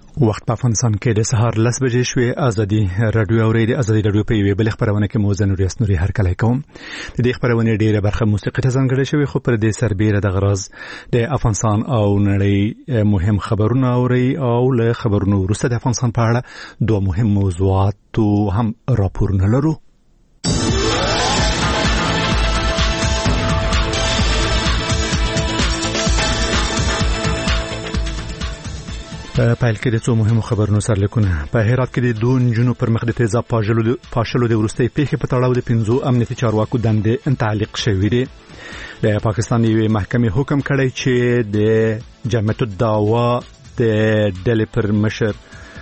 وخت په افغانستان کې د سهار 10 بجې شوې. ازادي رادیو اورېدي. ازادي رادیو په یوه بل خبرونه کې موزه نوري هرکلی کوم. د دې خبرونه ډیره برخه موسیقي ته ځانګړې شوی، خو پر دې سربېره د غراز د افغانستان او نړۍ مهم خبرونه اوري او له خبرونو وروسته د افغانستان په اړه دوه مهم موضوعات هم راپورونه لرو. پایل کې د څو مهمو خبرونو سرلیکونه. په هرات کې د دوه نجونو پر مخ د تیزاب پاشلو د وروستۍ پیښې په تړاو د 5 امنیتي چارواکو دندې تعلیق شوې دي. د پاکستان یوې محکمې حکم کړی چې د جمعیت الدعوا د ډلې پر مشر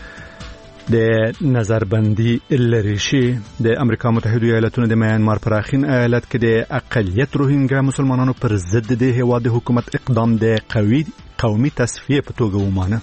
د نظربندي لري شي. د امریکا متحده ایالاتونو د میانمار پر اخین ایالت کې د اقلیت روهینګا مسلمانانو پر ضد د هیواد حکومت اقدام د قومي تصفیه په توګه ومانه.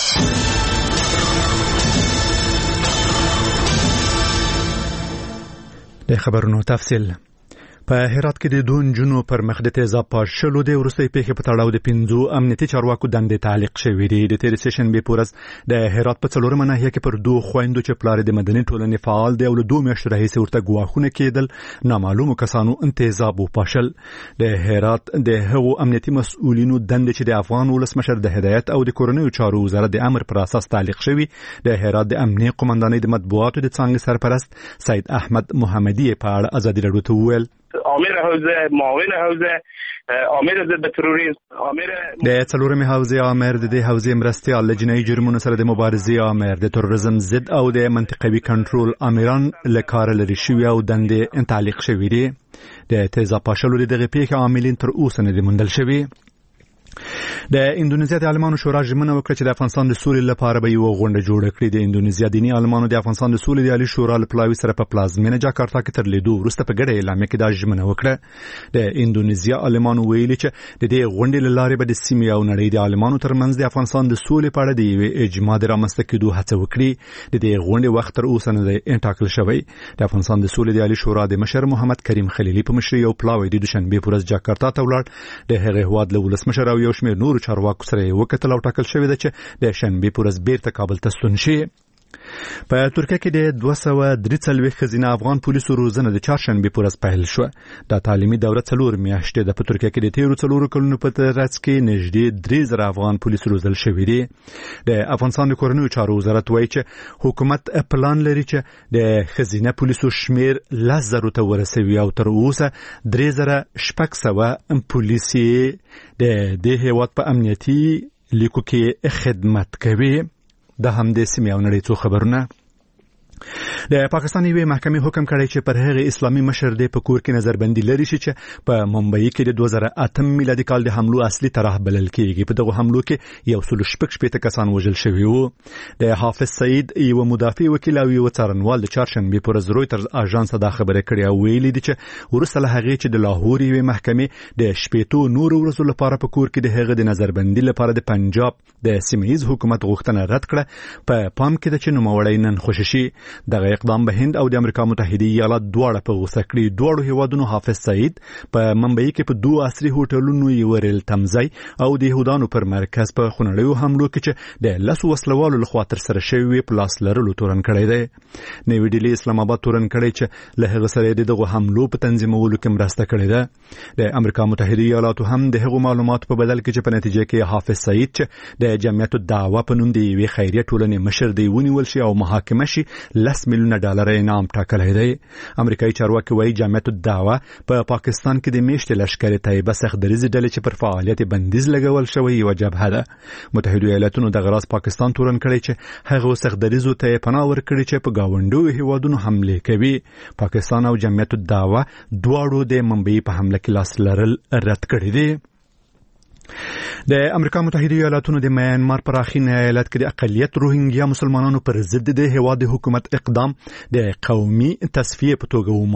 د خبرونو تفصیل. په هرات کې د دوه نجونو پر مخ د تیزاب پاشلو د وروستۍ پیښې په تړاو د 5 امنیتي چارواکو دندې تعلیق شوې دي. د تیر سیشن به پورز د هرات په څلورمه ناحیه کې پر دوه خويندو چې پلار د مدني ټولنې فعال دی او له 2 میاشتو راهیسې ورته ګواښونه کېدل، نامعلومو کسانو تیزاب وپاشل. د هرات د هغو امنیتي مسؤلینو دندې چې د افغان ولسمشر د هدایت او د کورنیو چارو وزارت د امر پر اساس تعلیق شوی. د هرات د امنیتي قومندانۍ د مطبوعاتو د څنګه سرپرست سید احمد محمدی په اړه ازادي رادیو ته وویل: امیر حوزه، معاون حوزه، امیر ضد تروریسم، امیر د څلورمې حوزه امیر د حوزه مرستيال لجنې جرمونو سره د مبارزې امیر د تروریزم ضد او د منطقوي کنټرول امیران لکار لري شوی او دندې تعلیق شوی دي. د تیزاب پاشلو دغه پیښه عاملین تر اوسه نه دي موندل شوی. د اندونیزیا د عالمانو شورا ژمنه وکړه چې د افغانستان د سولې لپاره به یو غونډه جوړه کړي. د اندونیزیا دینی عالمانو د افغانستان د سولې د عالی شورا لپاره سره په پلازمینه جاکارتا کې تر لیدو وروسته په ګډه اعلامیه کې دا ژمنه وکړه. د اندونیزیا عالمانو ویلي چې د دې غونډې لاره به د سیمې او نړۍ د عالمانو ترمنځ د افغانستان د سولې په اړه د یو اجماع د رامنځته کېدو هڅه وکړي. د دې غونډې وخت تر اوسه نه دی ټاکل شوی. د افغانستان د سولې د عالی شورا د مشر محمد کریم خلیلی په مشرۍ یو پلاوی د دوشنبه پورز جاکارتا ته ولاړ. د هغه هواد له ولسمشر او یو شمېر نور چارواکو سره وکتل او ټاکل شوی دی چې د شنبه پورز بیرته کابل ته ستون شي. په ترکیه کې د 243 خزینه افغان پولیسو روزنه د چهارشنبه پورز پیل شو. د تعلیمي دوره 4 میاشتې د ترکیه کې د تیرو 4 کلونو په ترڅ کې نږدې 3000 افغان پولیسو روزل شوی دي. د افغانستان د کورنیو چارو وزارت وایي چې حکومت پلان لري چې د خزینه پولیسو شمیر 10,000 ته ورسوي او تر اوسه 3600 پولیسي د هیواد په امنیتي لیکو کې خدمت کوي. د همدې سیمې او نړۍ څو خبرونه. د پاکستان یوې محکمې حکم کړی چې پر هغه اسلامي مشر د پکور کې نظربندي لري چې په ممبئی کې د 2008 میلادي کال د حملو اصلي طرح بلل کېږي. په دغه حملو کې 116 کسان وژل شوي وو. د حافظ سعید یو مدافع وکیل او یو څارنوال د چهارشنبه پورز رويټرز اژانس ته خبره کړې او ویلي دي چې ورسره له هغه چې د لاهور یوې محکمې د شپېتو نور ورځو لپاره په کور کې د هغه د نظربندي لپاره د پنجاب د سیمه‌یز حکومت غوښتنه رد کړه. په پام کې د چې نوموړی نن خوششي دغه اقدام به هند او د امریکا متحده ایالات دواړه په غوسه کړي. دوه هیوادونو حافظ سعید په ممبئی کې په 2 عصري هوټلونو یو ریل تمځای او د يهودانو پر مرکز په خونړیو حملو کې چې د لاسو وسلوالو لخوا تر سره شوی پلاس لرلو تورن کړی دی. نوې ډیلی اسلام آباد تورن کړی چې له هغه سره دغه حملو په تنظیمولو کې مرسته کړې ده. د امریکا متحده ایالاتو هم د هغو معلوماتو په بدل کې چې په نتیجه کې حافظ سعید چې د جمعیت الدعوا په نوم دی یوې خیریه ټولنې مشر دی ونیول شي او محاکمه شي. $10 ملیون انعام ټاکلی دی. امریکایي چارواکي وایي جمعیت الدعوا په پاکستان کې د میشتې لشکرې طیبه سختدریزې ډلې چې پر فعالیت بندیز لګول شوی یو جبهه ده. متحده ایالاتونو د غراس پاکستان تورن کړی چې هغه سختدریزو ته پناه ورکړي چې په گاونډیو هیوادونو حمله کوي. پاکستان او جمعیت الدعوا دواړو د ممبئی په حمله کې لاس لرل رد کړی دي. د امریکا متحده ایالاتونو د میانمار پر اخین ایالت کې د اقلیت روهینګیا مسلمانانو پر ضد د هیواد حکومت اقدام د قومي تصفیه په توګه ومانه.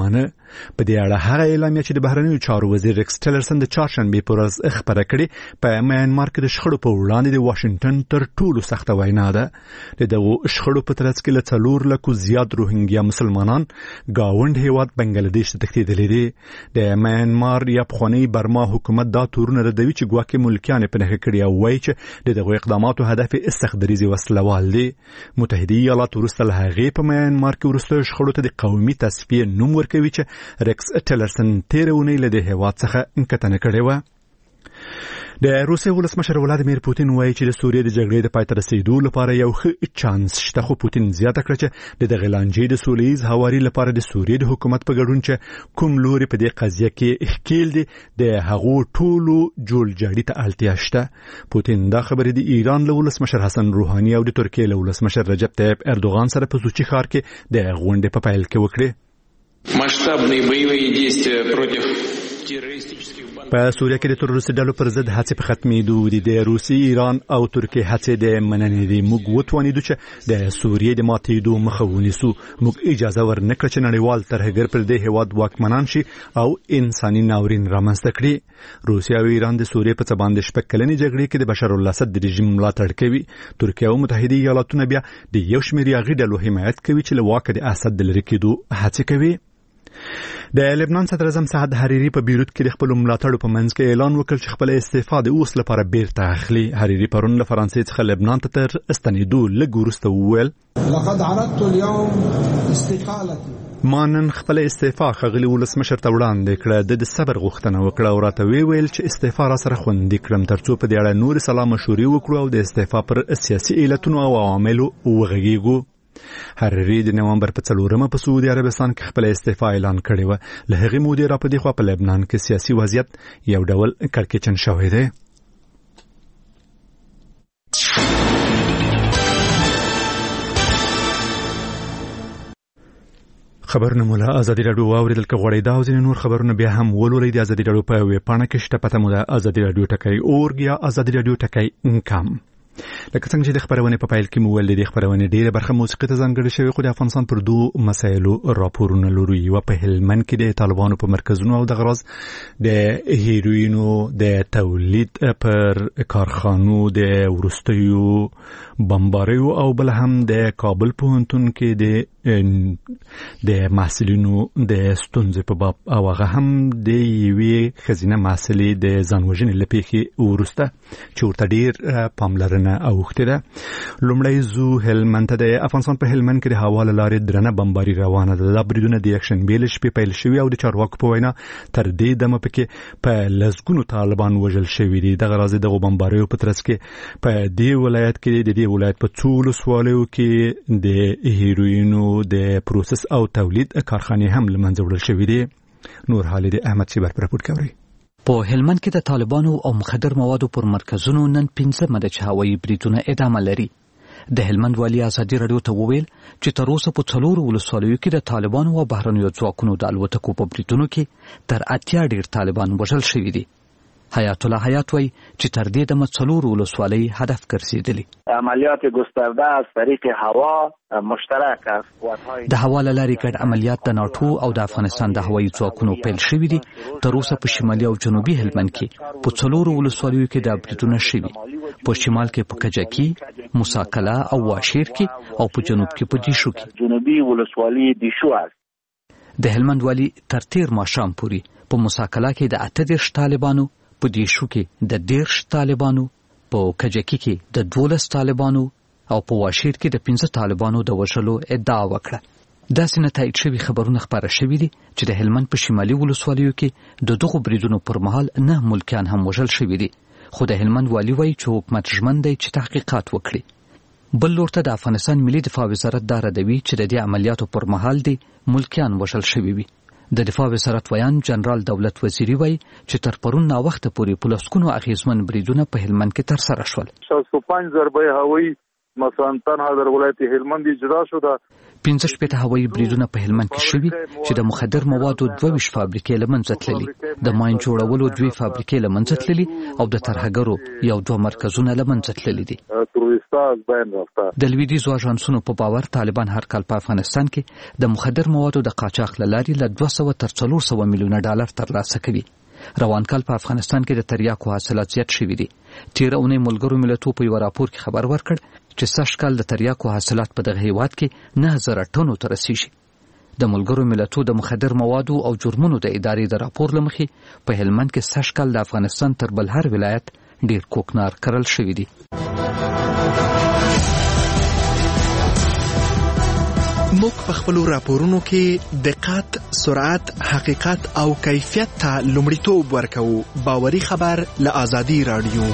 په دې اړه هغه اعلامیه چې د بهرنیو چارو وزیر ریکس ټیلرسن د چهارشنبه په ورځ خبره کړې په میانمار کې د شخړو په وړاندې د واشنگټن تر ټولو سخته وینا ده. د دغو شخړو په ترڅ کې له 4 لکو زیات روهینګیا مسلمانان گاوند هیواد بنگلاديش ته تښتېدلي دي. د میانمار یا پخوانی برما حکومت دا تورونه ردوي چې ګواکې ملکیان په نښه کړي او وایي چې د دغو اقداماتو هدف استخداریزي وسلوال دي. متحده ایالات وروسته له هغې په میانمار کې وروستیو شخړو ته د قومي تصفیې نوم ورکوي چې ریکس ټیلرسن تېره اونۍ له دې هیواد څخه کتنه کړې وه. د روسیې ولسمشر ولادیمیر پوتین وایي چې د سوریې د جګړې د پای ته رسیدو لپاره یو ښه چانس شته، خو پوتین زیاته کړه چې د دغې لانجې د سولیز هواري لپاره د سوریې د حکومت په ګډون چې کوم لوري په دې قضیه کې ښکیل دي د هغو ټولو جوړجاړي ته اړتیا شته. پوتین دا خبرې د ایران له ولسمشر حسن روحاني او د ترکیې له ولسمشر رجب طیب اردوغان سره په سوچي ښار کې د غونډې په پیل کې وکړې. масштабные боевые действия против террористических په سوریه کې د تروریستي ډلو پر ضد هڅې په ختمېدو دي. د روسي، ایران او ترکیې هڅې د مننې دي. موږ وتوانیدو چې د سوریې د ماتېدو مخه ونیسو. موږ اجازه ورنکړه چې نړیوال ترهګر پر دې هیواد واکمنان شي او انساني ناورین رامنځته کړي. روسیه او ایران د سوریې په څه باندې شپږ کلنې جګړې کې د بشار الاسد د رژیم ملاتړ کوي. ترکیه او متحده ایالاتونه بیا د یو شمېر یاغي ډلو حمایت کوي چې له واکه د اسد د لرې کېدو هڅې کوي. د لبنان صدر اعظم سعد حریری په بیروت کې د خپل ملاتړو په منځ کې اعلان وکړ چې خپل استعفا د اوس لپاره بیرته اخلي. حریری پرون له فرانسې څخه لبنان ته تر استنیدو لږ وروسته وویل لقد عرضت اليوم استقالتي ما نن خپل استعفا ښاغلي ولسمشر ته وړاندې کړه. د صبر غوښتنه وکړه او راته ویل چې استعفا را سره خوندي کړم ترڅو په دې اړه نور سلا مشورې وکړو او د استعفا پر سیاسي علتونو او عواملو وغږیږو. حریری د نومبر په 4 په سعودي عربستان کې خپل استعفا اعلان کړی و. له هغې مودې را په دې خوا په لبنان کې سیاسي وضعیت یو ډول کړکېچن شوی دی. خبرونه مولا ازادي راډیو واوریدل که غواړئ دا او ځینې نور خبرونه بیا هم ولولئ د ازادي راډیو په ویب پاڼه کې شته. پته مو ده ازادي راډیو .org یا ازادي راډیو .com. لکه څنګه چې د خبرونې په پیل کې مو ویل د خبرونې ډیره برخه موسیقي ته ځانګړې شوې، خو د افغانستان پر دوه مسایلو راپورونه لرو. یو په هلمند کې د طالبانو په مرکزونو او د غراض د هیروینو د تولید پر کارخانو د ورستیو بمباریو او بل هم د کابل پوهنتون کې د محصلینو د ستونزې په باب او هغه هم د یوې ښځینه محصلې د ځانوژنې له پیښې وروسته چې ورته ډېر پاملرنه اوښتې ده. لومړی زو هلمند ته. د افغانستان په هلمند کې د هوا له لارې درنه بمباري روانه ده. دا بریدونه د یکشنبې له شپې پیل شوي او د چارواکو په وینا تر دې دمه پکې په لسګونو طالبان وژل شوي دي. دغه راز دغه بمباریو په ترڅ کې په دې ولایت کې د دې ولایت په څو ولسوالیو کې د هیروینو د پروسس او تولید کارخانې هم له منځه وړل شوي دي. نور حال د احمد شیبر پر راپور کوي. په هلمند کې د طالبانو او مخدر موادو پر مرکزونو نن 15 مده چې هوایي بریدونه ادامه لري. د هلمند والی ازادي راډیو ته وویل چې تر اوسه په 4 ولسوالیو کې د طالبانو او بهرنیو ځواکونو د الوتکو په بریدونو کې تر 80 ډیر طالبان وژل شوي دي. حیات الله حیات وای چې تر دې د 4 ولسوالۍ هدف ګرځېدلي. عملیات گسترده از طریق هوا مشترک است. د هوا له لارې ګډ عملیات د ناټو او د افغانستان د هوایي ځواکونو پیل شوي دي. تر اوسه په شمالي او جنوبي هلمند کې په 4 ولسوالیو کې د بریدونه شوي. په شمال کې په کجکی، موساکلا او واشیر کې او په جنوب کې په دیشو کې. جنوبي ولسوالی دیشو است. د هلمند والی تر تیر ماښام پورې په موساکلا کې د 38 طالبانو، په دیشو کې د 13 طالبانو، په کجکی کې د 12 طالبانو او په واشیر کې د 15 طالبانو د وژلو ادعا وکړه. داسې نتایج شوي خبرونه خپاره شوي دي چې د هلمند په شمالي ولسوالیو کې د دغو بریدونو پر مهال 9 ملکیان هم وژل شوي دي. خو د هلمند والي وایي چې حکومت ژمن دی چې تحقیقات وکړي. بل لور ته د افغانستان ملي دفاع وزارت دا ردوي چې د دې عملیاتو پر مهال دي ملکیان وژل شوي وي. د دفاع وزارت ویان جنرال دولت وزیری وایي چې تر پرون نا وخته پورې په لسګونو اغیزمن بریدونه په هلمند کې ترسره شول. 65 ضربه هوایی مثلا تنها در ولایت هلمند اجرا شده. 15 هوایي بریدونه په هلمند کې شوي چې د مخدر موادو 22 فابریکې له منځه تللي، د ماین جوړولو 2 فابریکې له منځه تللي او د ترهګرو یو 2 مرکزونه له منځه تللي دي. د لویدیځو اژانسونو په باور طالبان هر کال په افغانستان کې د مخدر موادو د قاچاق له لارې له 200 تر 400 میلیونه ډالر ترلاسه کوي. روان کال په افغانستان کې د تریاکو حاصلات زیات شوي دي. تیر اونۍ ملګرو ملتونو په یو راپور کې خبر ورکړ چې سږ کال د تریاکو حاصلات په دغه هیواد کې 9000 ټنو ته رسیږي. د ملګرو ملتونو د مخدر موادو او جرمونو د ادارې د راپور له مخې په هلمند کې سږ کال د افغانستان تر بل هر ولایت ډیر کوکنار کرل شوي دي. موږ په خپلو راپورونو کې دقت، سرعت، حقیقت او کیفیت ته لومړیتوب ورکوو. باوري خبر له آزادي رادیو.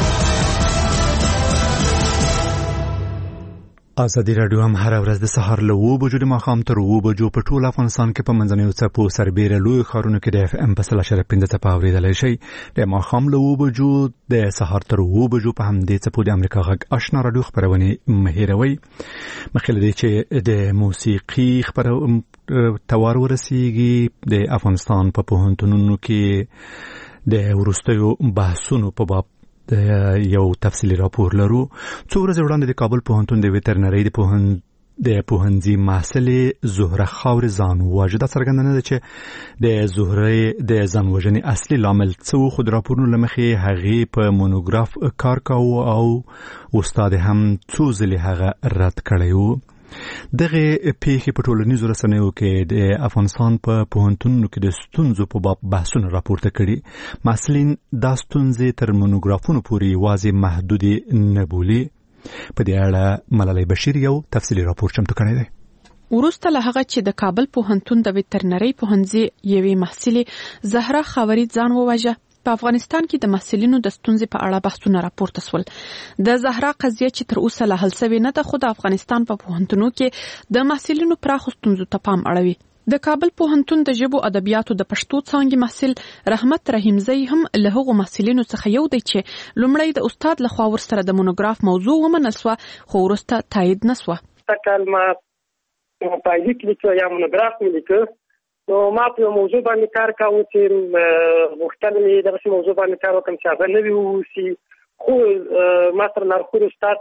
آزادي رادیو هم هر ورځ د سهار له 7 بجو د ماښام تر 7 بجو په ټول افغانستان کې په منځنیو څپو سربېره لوی ښارونو کې د FM په 0.5 څپه اورېدلی شئ. د ماښام له 7 بجو د سهار تر 7 بجو په همدې څپو د امریکا غږ آشنا رادیو خپرونې مه هېروئ. مخکې له دې چې د موسیقي توار ورسیږي، د افغانستان په پوهنتونونو کې د وروستیو بحثونو په باب یو تفصیلی راپور لرو. څو ورځې وړاندې د کابل پوهنتون د ویترنرۍ د پوهنځي محصلې زهره خاورې ځان وواژه. دا څرګندونه ده چې د زهرې د ځان وژنې اصلي لامل څه و، خو د راپورونو له مخې هغې په مونوګراف کار کاوه او استاد هم څو ځلې هغه رد کړی و. دغه پیښې په ټولنیزو رسنیو کې د افغانستان په پوهنتونونو کې د ستونزو په باب بحثونه راپورته کړي. محصلین دا ستونزې تر مونوګرافونو پورې یوازې محدودې نه بولي. په دې اړه ملالۍ بشیر یو تفصیلي راپور چمتو کړی دی. وروسته له هغه چې د کابل پوهنتون د ویترنرۍ پوهنځي یوې محصلې زهره خاورې ځان وواژه، په افغانستان کې د محصلینو د ستونزې په اړه بحثونه راپورته شول. د زهرا قضیه چې تر اوسه لا حل شوې نه ده، خو د افغانستان په پوهنتونو کې د محصلینو پراخو ستونزو ته پام اړوي. د کابل پوهنتون د ژبو ادبیاتو د پښتو څانګې محصل رحمت رحیمزی هم له هغو محصلینو څخه یو دی چې لومړی د استاد لخوا ورسره د مونوګراف موضوع ومنل شوه، خو وروسته تایید نه شوه. کلمه پایلیک لیکو یا مونوګراف مې لیکو، نو ما په موضوع باندې کار کاوه چې غوښتل مې دغسې موضوع باندې کار وکړم چې هغه نوي واوسي، خو ما سره لارښود استاد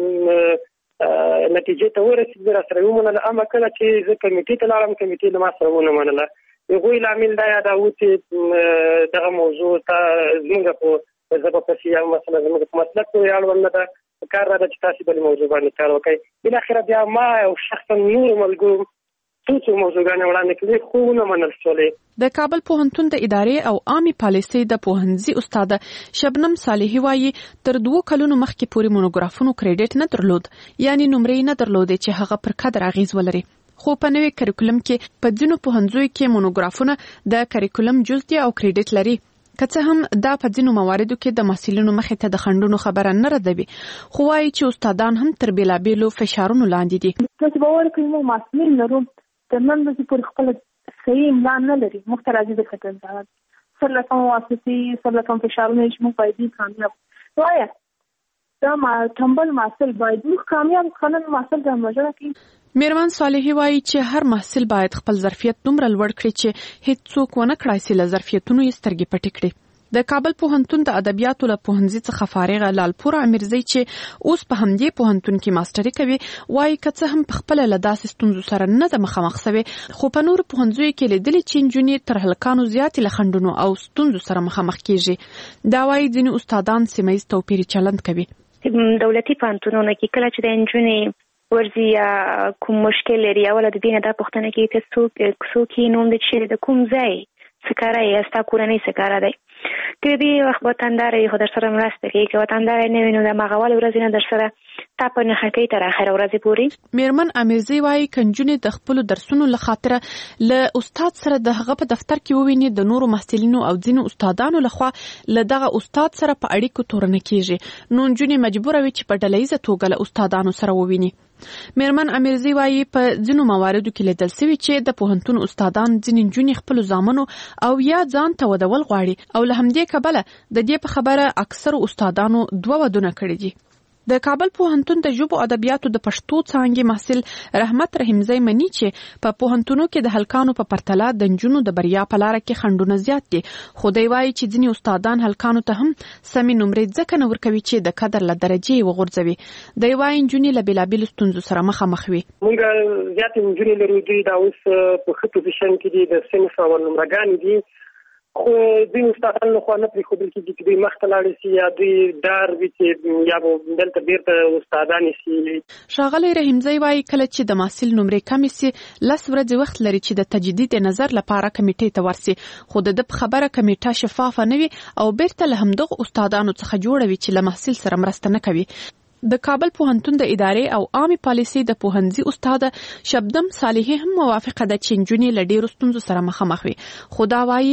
نتیجې ته ورسېد، راسره یې ومنله. اما کله چې زه کمیټې ته لاړم، کمیټې له ما سره ونه منله. هغوی لامل دا یاداوه چې دغه موضوع ته زموږ په ژبه پسې یا مثلا زموږ په مسلک پورې اړوند نه ده، کار دا ده چې تاسې بلې موضوع باندې کار وکړئ. بالاخره بیا ما او شخصا نورو ملګرو څو موضوعګانې وړاندې کړې، خو ونه منل شولې. د کابل پوهنتون د ادارې او عامې پالیسۍ د پوهنځي استاد شبنم صالحي وایي تر 2 کلونو مخکې پورې مونوګرافونو کریډټ نه درلود، یعنی نمرې نه درلودې چې هغه پر کادر اغیز ولري. خو په نوې کریکولم کې په ځینو پوهنځیو کې مونوګرافونه د کریکولم جز دي او کریډټ لري. که څه هم دا په ځینو مواردو کې د محصلینو مخې ته د خنډونو خبره نه ردوي، خو وایي چې استادان هم تر بیلابیلو فشارونو لاندې دي. چې باور کوي مو محصلین لرو تر نن ورځې پورې خپله صحیح املا نه لري، موږ ته راځي د کتل سر له کوم واسطې سر له کوم فشارونه چې موږ باید کامیاب وایي. دا تنبل محصل باید موږ کامیاب خلک محصل د مجره کې. میرمن صالحي وایي چې هر محصل باید خپل ظرفیت دومره لوړ کړي چې هیڅ څوک ونه کړای شي له ظرفیتونو یې سترګې پټې کړي. د کابل پوهنتون د ادبیاتو له پوهنځي څخه فارغه لالپور امیرزی چې اوس په همدې پوهنتون کې ماستري کوي، وایي که څه هم په خپل له داسې ستونزو سره نه ده مخامخ شوې، خو په نورو پوهنځیو کې لیدلي چې نجونې تر هلکانو زیاتې له خنډونو او ستونزو سره مخامخ کیږي. دا وایي ځینې استادان سیمه ییز توپیر چلند کوي. دولتي پوهنتونونو کې کله چې د نجونې ورځي یا کوم مشکل لري، اوله د دې نه دا پوښتنه کوي چې څوک یې نوم دی چې د کوم ځای څه کاره یې، ستا کورنۍ څه کاره دی. که دې وخت وطنداره یې خو در سره مرسته کوي، که وطنداره نه وي نو د هماغه ولې ورځې نه در سره تا په نښه کوي تر اخره ورځې پورې. میرمن امیرزی وایي که نجونې د خپلو درسونو له خاطره له استاد سره د هغه په دفتر کې وویني، د نورو محصلینو او ځینو استادانو لخوا له دغه استاد سره په اړیکو تورنه کیږي، نو نجونې مجبوره وي چې په ډلهییزه توګه له استادانو سره وویني. میرمن امیرزی وایي په ځینو مواردو کې لیدل شوي چې د پوهنتون استادان ځینې نجونې خپلو زامنو او یا ځان ته ودول غواړي، او له همدې کبله د دې په خبره اکثرو استادانو 2 ودونه کړي دي. د کابل پوهنتون د ژبو ادبیاتو د پښتو څانګې محصل رحمت رحیمزی منی چې په پوهنتونو کې د هلکانو په پرتله د نجونو د بریا په لار کې خنډونه زیات دي، خو دی وايي چې ځینې استادان هلکانو ته هم سمې نمرې ځکه نه ورکوي چې د قدر له درجې وغورځوي. دی وايي نجونې له بېلابېلو ستونزو سره مخامخ وي. موږ زیاتې نجونې لرو، دوی دا اوس په ښه پوزیشن کې دي، د صنف اول نمرګانې دي، خو دوی استادان له خوا نه پرېښودل کېږي چې دوی مخته لاړې شي یا دوی دار وي چې یا به دلته بیرته استادانې شي. ښاغلی رحیمزی وايي کله چې د محصل نمرې کمې سي 10 ورځې وخت لري چې د تجدید نظر لپاره کمیټې ته ورسي، خو د ده په خبره کمیټه شفافه نه وي او بیرته له همدغو استادانو څخه جوړه وي چې له محصل سره مرسته نه کوي. د کابل پوهنتون د ادارې او عامه پالیسي د پوهنځي استاد شبنم صالحي هم موافقه ده چې نجونې له ډېرو ستونزو سره مخامخ وي، خو دا وايي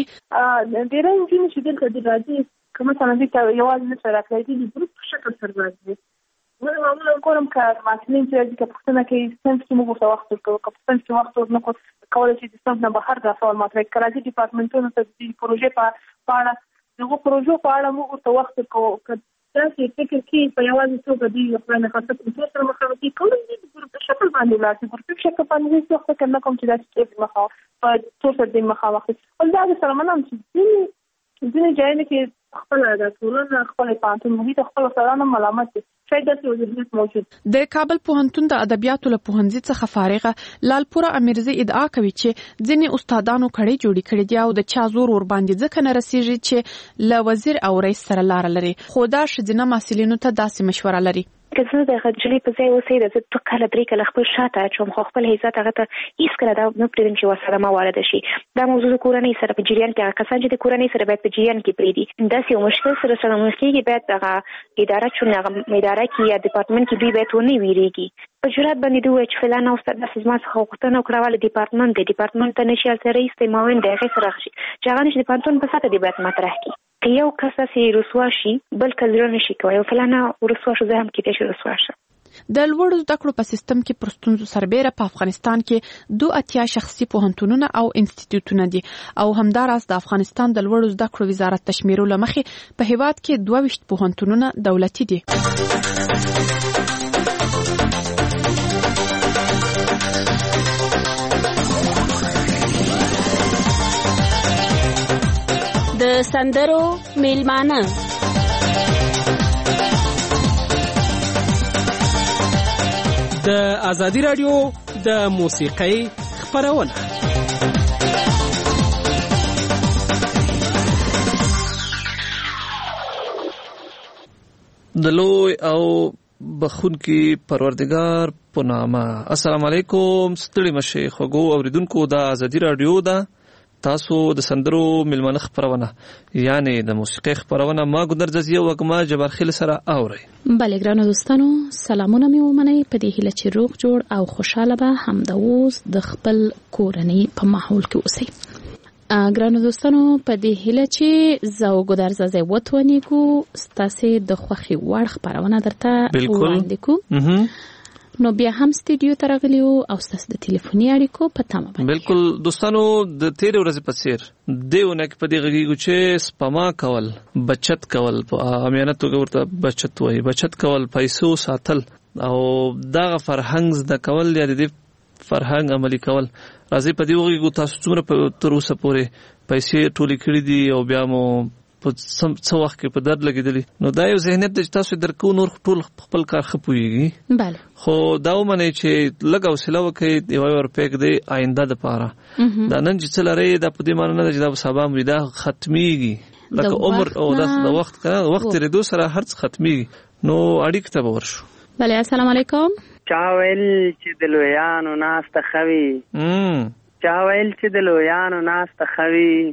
ډېرې نجونې چې دلته د راځي که مثلا دوی ته یوازې نه سره راکړی دي د ګروپ په شکل سره راځي. زه معمولا ګورم که محصلین چې راځي که پوښتنه کوي صنف کې موږ ورته وخت ورکوو، که په صنف کې وخت ورنکړو کولی شي د صنف نه بهر دا سوال مطرح کړي. که راځي ډیپارټمنټونو ته د پروژې په اړه د هغو پروژو په اړه موږ ورته وخت ورکوو. داسې فکر کې په یوازې توګه دوی خپله خاصه پروژې سره مخامخ دي، کولی شي د ګروپ په شکل باندې ولاړ شي. ګروپي په شکل باندې هېڅ وخت فکر نه کوم چې داسې په څو سره دوی مخامخ دي. ولدا سره منم چې ځینې ځایونه کې خپله د ټولنه خپل پوهنتون محیط خپل استادان ملامت دي. شاید داسې وضعیت موجود. د کابل پوهنتون د ادبیاتو له پوهنځي څخه فارغه لالپوره امیرزی ادعا کوي چې ځینې استادانو کړي جوړې کړي دي او د چا زور ور باندې ځکه نه رسیږي چې له وزیر او رئیس سره لار لري، خو دا ښځینه محصلینو ته داسې مشوره لري. که زه د غجلې په ځای اوسې د زه 2 کاله 3 کاله خپل شاته اچوم، خو خپل عزت هغه ته هېڅکله دا نه پرېږدم چې ورسره ما وارده شي. دا موضوع د کورنۍ سره په جریان کې هغه کسان چې د کورنۍ سره باید په جریان کې پرېږدي، داسې یو مشکل سره مخ کېږي، باید هغه اداره چې هغه اداره کې یا ډپارټمنټ کې دوی باید ونه ویرېږي، په جرات باندې دوی وایي چې فلانه استاد داسې زما څخه غوښتنه وکړه ولې ډپارټمنټ دی، ډپارټمنټ ته نشي هلته رئیس دی معاون دی هغې سره شي چې هغه نشي ډپارټمنټ په سطحه دی باید مطرح کړي. که یو کس داسې رسوا شي بل کس زړه نشي کولی او فلانه رسوا شو زه هم کېدای شي رسوا شم. د لوړو زده کړو په سیستم کې پر ستونزو سربېره په افغانستان کې 2 شخصي پوهنتونونه او انسټیټیوټونه دي او همداراز د افغانستان د لوړو زده کړو وزارت تشمیرو لمخې په هیواد کې 22 پوهنتونونه دولتي دي. د سندرو میلمانه د ازادي رادیو د موسیقۍ خپرونه. د لوی او بخونکي پروردگار په نامه. السلام علیکم، ستړي مشي خوګو اوریدونکو، د ازادي رادیو ده تاسو د سندرو میلمانه خپرونه یعنی د موسیقۍ خپرونه ما ګندر جزیه وګما جبارخیل سره اوري. بله ګرانو دوستانو، سلامونه مې ومنئ په دې هیله چې روغ جوړ او خوشاله به همدا اوس د خپل کورنۍ په ماحول کې اوسئ. ګرانو دوستانو، په دې هیله چې زه او ګودر زازی وتونیګو ستاسې د خوښې وړ خپرونه درته وړاندې کوو. نو بیا هم سټوډیو ته راغلی او ستاسو د ټلیفوني اړیکو په تمه باندې. بالکل دوستانو، د تیرې ورځې په څیر دیونه کې په دې غږیږو چې سپما کول، بچت کول، په امیانه توګه ورته بچت وایي، بچت کول، پیسو ساتل او دغه فرهنګ زده کول یا د دې فرهنګ عملي کول. راځي په دې وغږیږو تاسو څومره تر اوسه پورې پیسې ټولې کړې دي او بیا مو په څه وخت کې په درد لګېدلی. نو دا یو ذهنیت دی چې تاسو درکو، نور ټول خپل کار ښه پوهېږي. بله، خو دا ومنئ چې لږ حوصله وکړئ، یو ورپه ږدئ آینده دپاره. دا نن چې څه لرئ دا په دې معنی نه ده چې دا به سبا مري، دا ختمیږي لکه عمر او د وخت وخت تېرېدو سره هر څه ختمیږي. نو اړیکو ته به ورشو. بله، السلام علیکم. چا ویل چې د لویانو ناسته ښه وي، چا ویل چې د لویانو ناسته ښه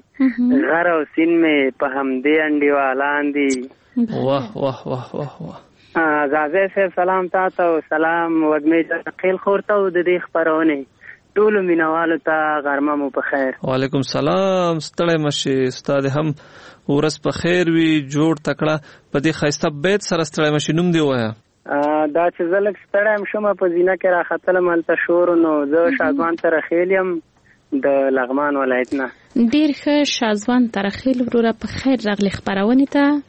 وي، غر او سیند مې په همدې انډیوالان دي. واه واه واه واه واه. زازی صاحب سلام تاسو او سلام وږمې خیل خورته او د دې خپرونې ټولو مینوالو ته غرمه مو په خیر. وعلیکم سلام، ستړی مشي، استاد هم ورځ په خیر وي، جوړ تکړه. په دې ښایسته بیت سره ستړی مشي نوم دی وایه. دا چې زه لږ ستړی یم شومه په زینه کې راختلم هلته شور، نو زه شازوان ته رخیل یم د لغمان ولایت نه. ډیر ښه شازوان ته رخیل وروره، په خیر راغلی خپرونې ته.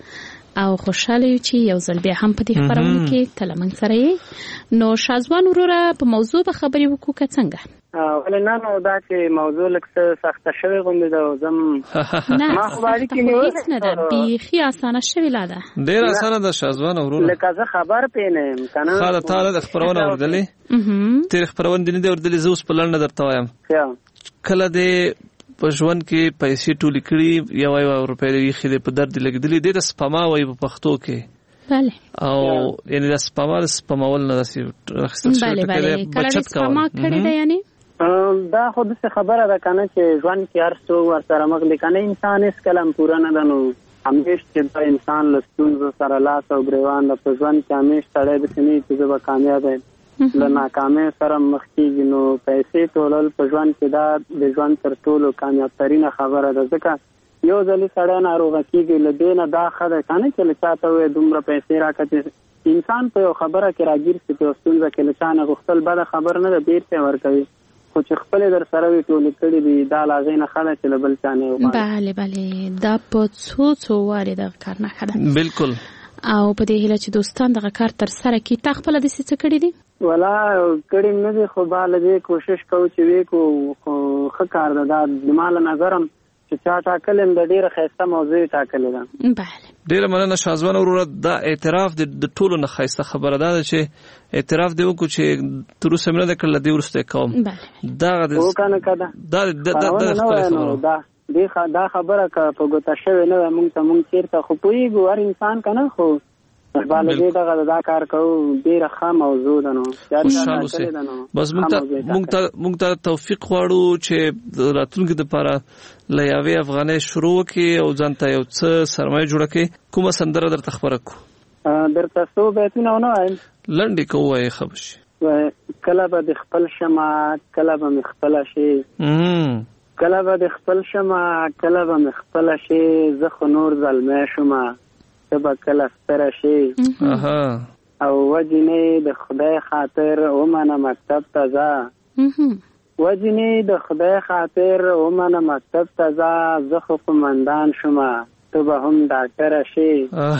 او خوشاله یو چې یو ځل بیا هم په دې خبرونه کې تلمنګ سره یې. نو شازوان وروره په موضوع به خبرې وکړو که څنګه؟ ولې نه نو دا چې موضوع لکه سخته شوې غوندې ده زم ما خو اړیکې نیولې نه ده بیخي اسانه شوې لا ده ډېر اسانه ده شازوان وروره لکه زه خبر پې نه یم که نه خاله تا د خپرونه اورېدلې تېرې خپرونه دې نه دې اورېدلې زه اوس په لنډه درته وایم کله دې په ژوند کې پیسې ټولې کړي یو روپۍ دې ایښې دې په درد دې لګېدلې دې ته سپما وایي په پښتو کې او یعنې دا سپما د سپمول نه داسې اخیستل شوی ټکی دی بچت سپما کړې ده یعنې دا خو داسې خبره ده که نه چې ژوند کې هر څوک ورسره مخ دی که نه انسان هېڅکله هم پوره نه ده نو همیش چې دا انسان له ستونزو سره لاس او ګرېوان ده په ژوند کې همیش سړی داسې نه وي چې زه به کامیاب یم له ناکامۍ سره مخ کېږي نو پیسې ټولول په ژوند کې دا د ژوند تر ټولو کامیاب ترینه خبره ده ځکه یو ځلې سړی ناروغه کېږي له دې نه دا ښه ده که نه چې له چا ته ووایې دومره پیسې راکړه انسان په یو خبره کې راګیر شي په یو ستونزه کې له چا نه غوښتل بده خبره نه ده بېرته یې ورکوي خو چې خپلې در سره وي ټولې کړي دي دا له هغې نه ښه ده چې له بل چا نه یې وغواړي. بله بله دا په څو وارې دغه کار نښه ده بلکل او په دې هیله چې دوستان دغه کار تر سره کړي. تا خپله داسې څه کړي دي؟ ولا کړي نه دي خو به له دې کوشش کوو چې ویې کړو خو ښه کار ده دا زما له نظر هم چې چا ټاکلی هم د ډېره ښایسته موضوع یې ټاکلې ده. بله ډېره مننه شازوان وروره دا اعتراف د ټولو نه ښایسته خبره دا ده چې اعتراف دې وکړو چې تر اوسه مې نه ده کړې له دې وروسته یې کوم دا خبره که په ګوته شوې نه وه مونږ ته مونږ چېرته خو پوهېږو هر انسان که نه خو بالدې دغه دا کار کوو ډېره ښه موضوع ده نو خوشحال اوسئ بس مونږ ته توفیق غواړو چې راتلونکي دپاره له یوې افغانۍ شروع وکړي او ځان ته یو څه سرمایه جوړه کړي. کومه سندره درته خبره کړو؟ درته څو بیتونه ونه وایم لنډې که ووایې ښه به شي. کله به د خپل شمه کله به مې خپله شي کله به د خپل شمه کله به مې خپله شي زه خو نور زلمی شومه ته به کله ستره شي او وجنې د خدای خاطر ومنه مکتب ته ځه وجنې د خدای خاطر ومنه مکتب ته ځه زه خو قومندان شومه ته به هم ډاکټره شي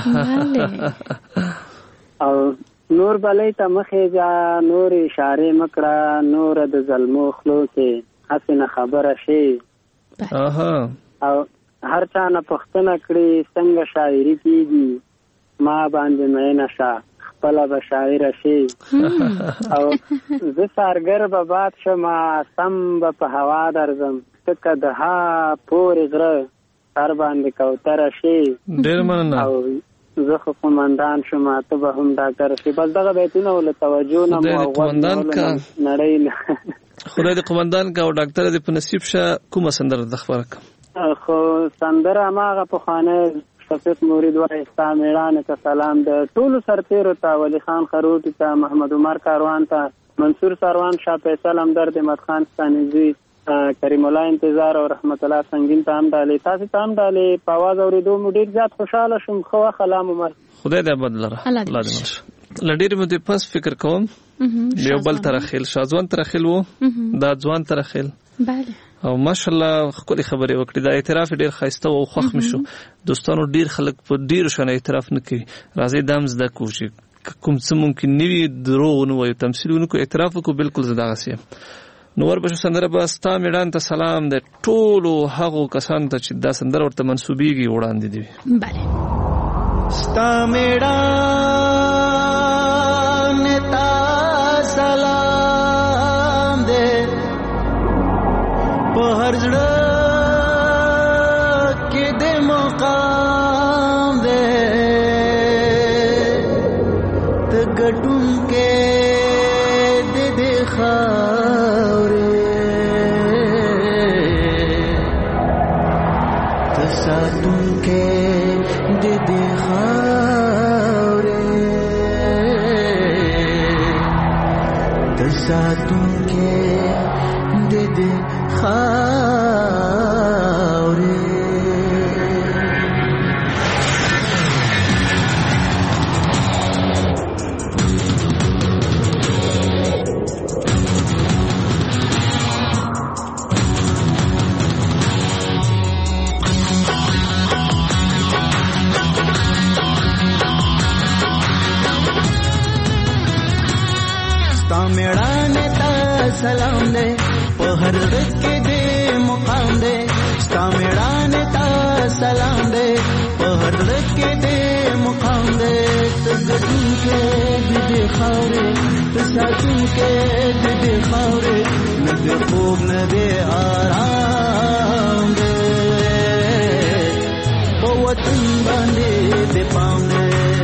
او نور بلۍ ته مخې ځه نور اشارې مه کړه نوره د زلمو خلو کې هسې نه خبره شي او هر چا نه پوښتنه کړي څنګه شاعري کېږي ما باندې مینه شه خپله به شاعره شي او زه سارګر به باد شمه سم به په هوا درځم ته د ها پورې غره سر باندې کوتره شي ډېر مننه او زه خو قومندان شوم ته به هم ډاکټر شي بس دغه بیتونه ول توجه نه مو قومندان کا نړۍ نه خدای دې قومندان کا او ډاکټر دې په نصیب شه کومه سندره د خبره کوم خو سندره ماغه په خانه شفیق مرید وای ستا میړانه ته سلام د ټولو سرتیرو ته ولی خان خروټي ته محمد عمر کاروان ته منصور سروان شاه فیصل همدرد احمد خان ستانیزی کریم الله انتظار او رحمت الله سنگین ته هم ډالې تاسو ته هم ډالې په आवाज اوریدو مو ډیر زیات خوشاله شوم خو سلام عمر خدای دې بدلره الله دې مر لډیر مو دې پس فکر کوم یو بل ترخیل شازوان ترخیل وو دا ځوان ترخیل bale او ماشاءالله خپل خبرې وکړي دا اعتراف ډیر خاصه او خوښ مشو دوستانو ډیر خلک په ډیر شنه اعتراف نه کوي راځي دام زده کوشي کوم څه ممکن نیوي دروغ نه وي تمثيلونه کو اعتراف کو بالکل زده غسي نو ور بشو سندره به ستا میډان ته سلام د ټولو هغو کسان ته چې دا سندره ورته منسوبيږي وړاندې دي bale ستا میډان ته سلام دې په هر ځړه کې دې مقام دې ته ګټون کې دې خاورې ته ساتون کې دې خاورې ته ساتون کې دې خاورې ستا میړانه ته سلام دې په هر رګ کې دې مقام دې ستا میړانه ته سلام دې په هر رګ کې دې مقام دې ته ګټون کې دې خاورې ته ساتون کې دې خاورې نه دې خوب نه دې آرام دې په وطن باندې دې پام دې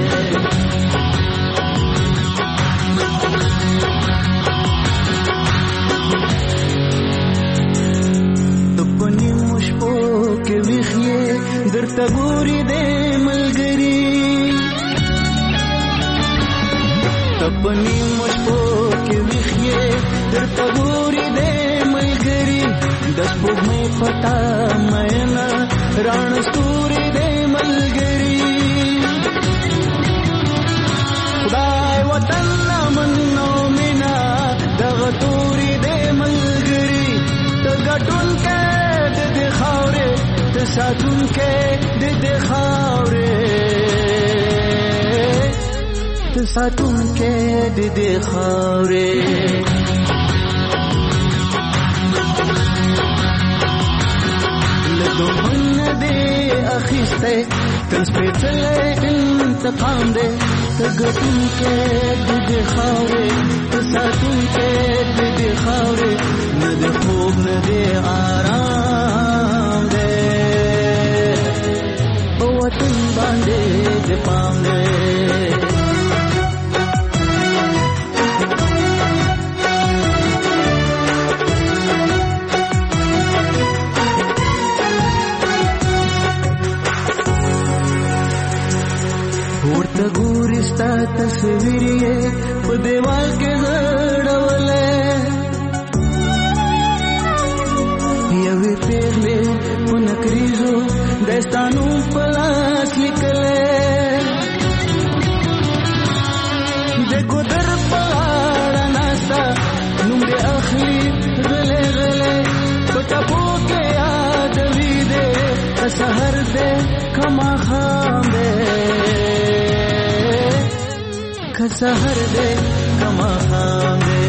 درته ګوري دې ملګری تپنی مشپو کې ویخې درته ګوري دې ملګری د سپوږمۍ پتا مېنا ران ستوري دې ملګری خدای وطن منو مینا دغه توري دې ملګری ته ګټون کې دې خاورې ساتون کې دې خاورې ته ساتون کې دې خاورې له دومره دې اخیسته تل سپېڅلې انتقام دې ته ګټون کې دې خاورې ته ساتون کې دې خاورې نه دې خوب نه دې آرام دې وطن باندې دې پام دې ورته ګوري ستا تصویر یې په دیوال کې غړولې یوې پیغلې په نکریزو دستانو پلاس لیکلې د ګودر پاړه ناستا نوم دې اخلي غلې غلې په ټپو کې یاد وي دې سحر دې کما خام دې سحر دې کما خام دې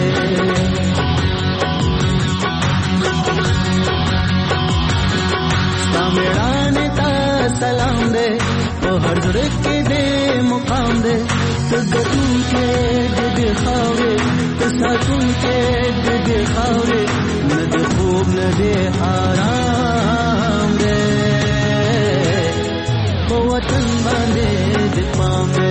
میړانه تا سلام دې په هر ځای کې دې مقام دې ته ګټون کې دې خاورې ته ساتون کې دې خاورې نه دې خوب نه دې آرام دې په وطن باندې دې پام دې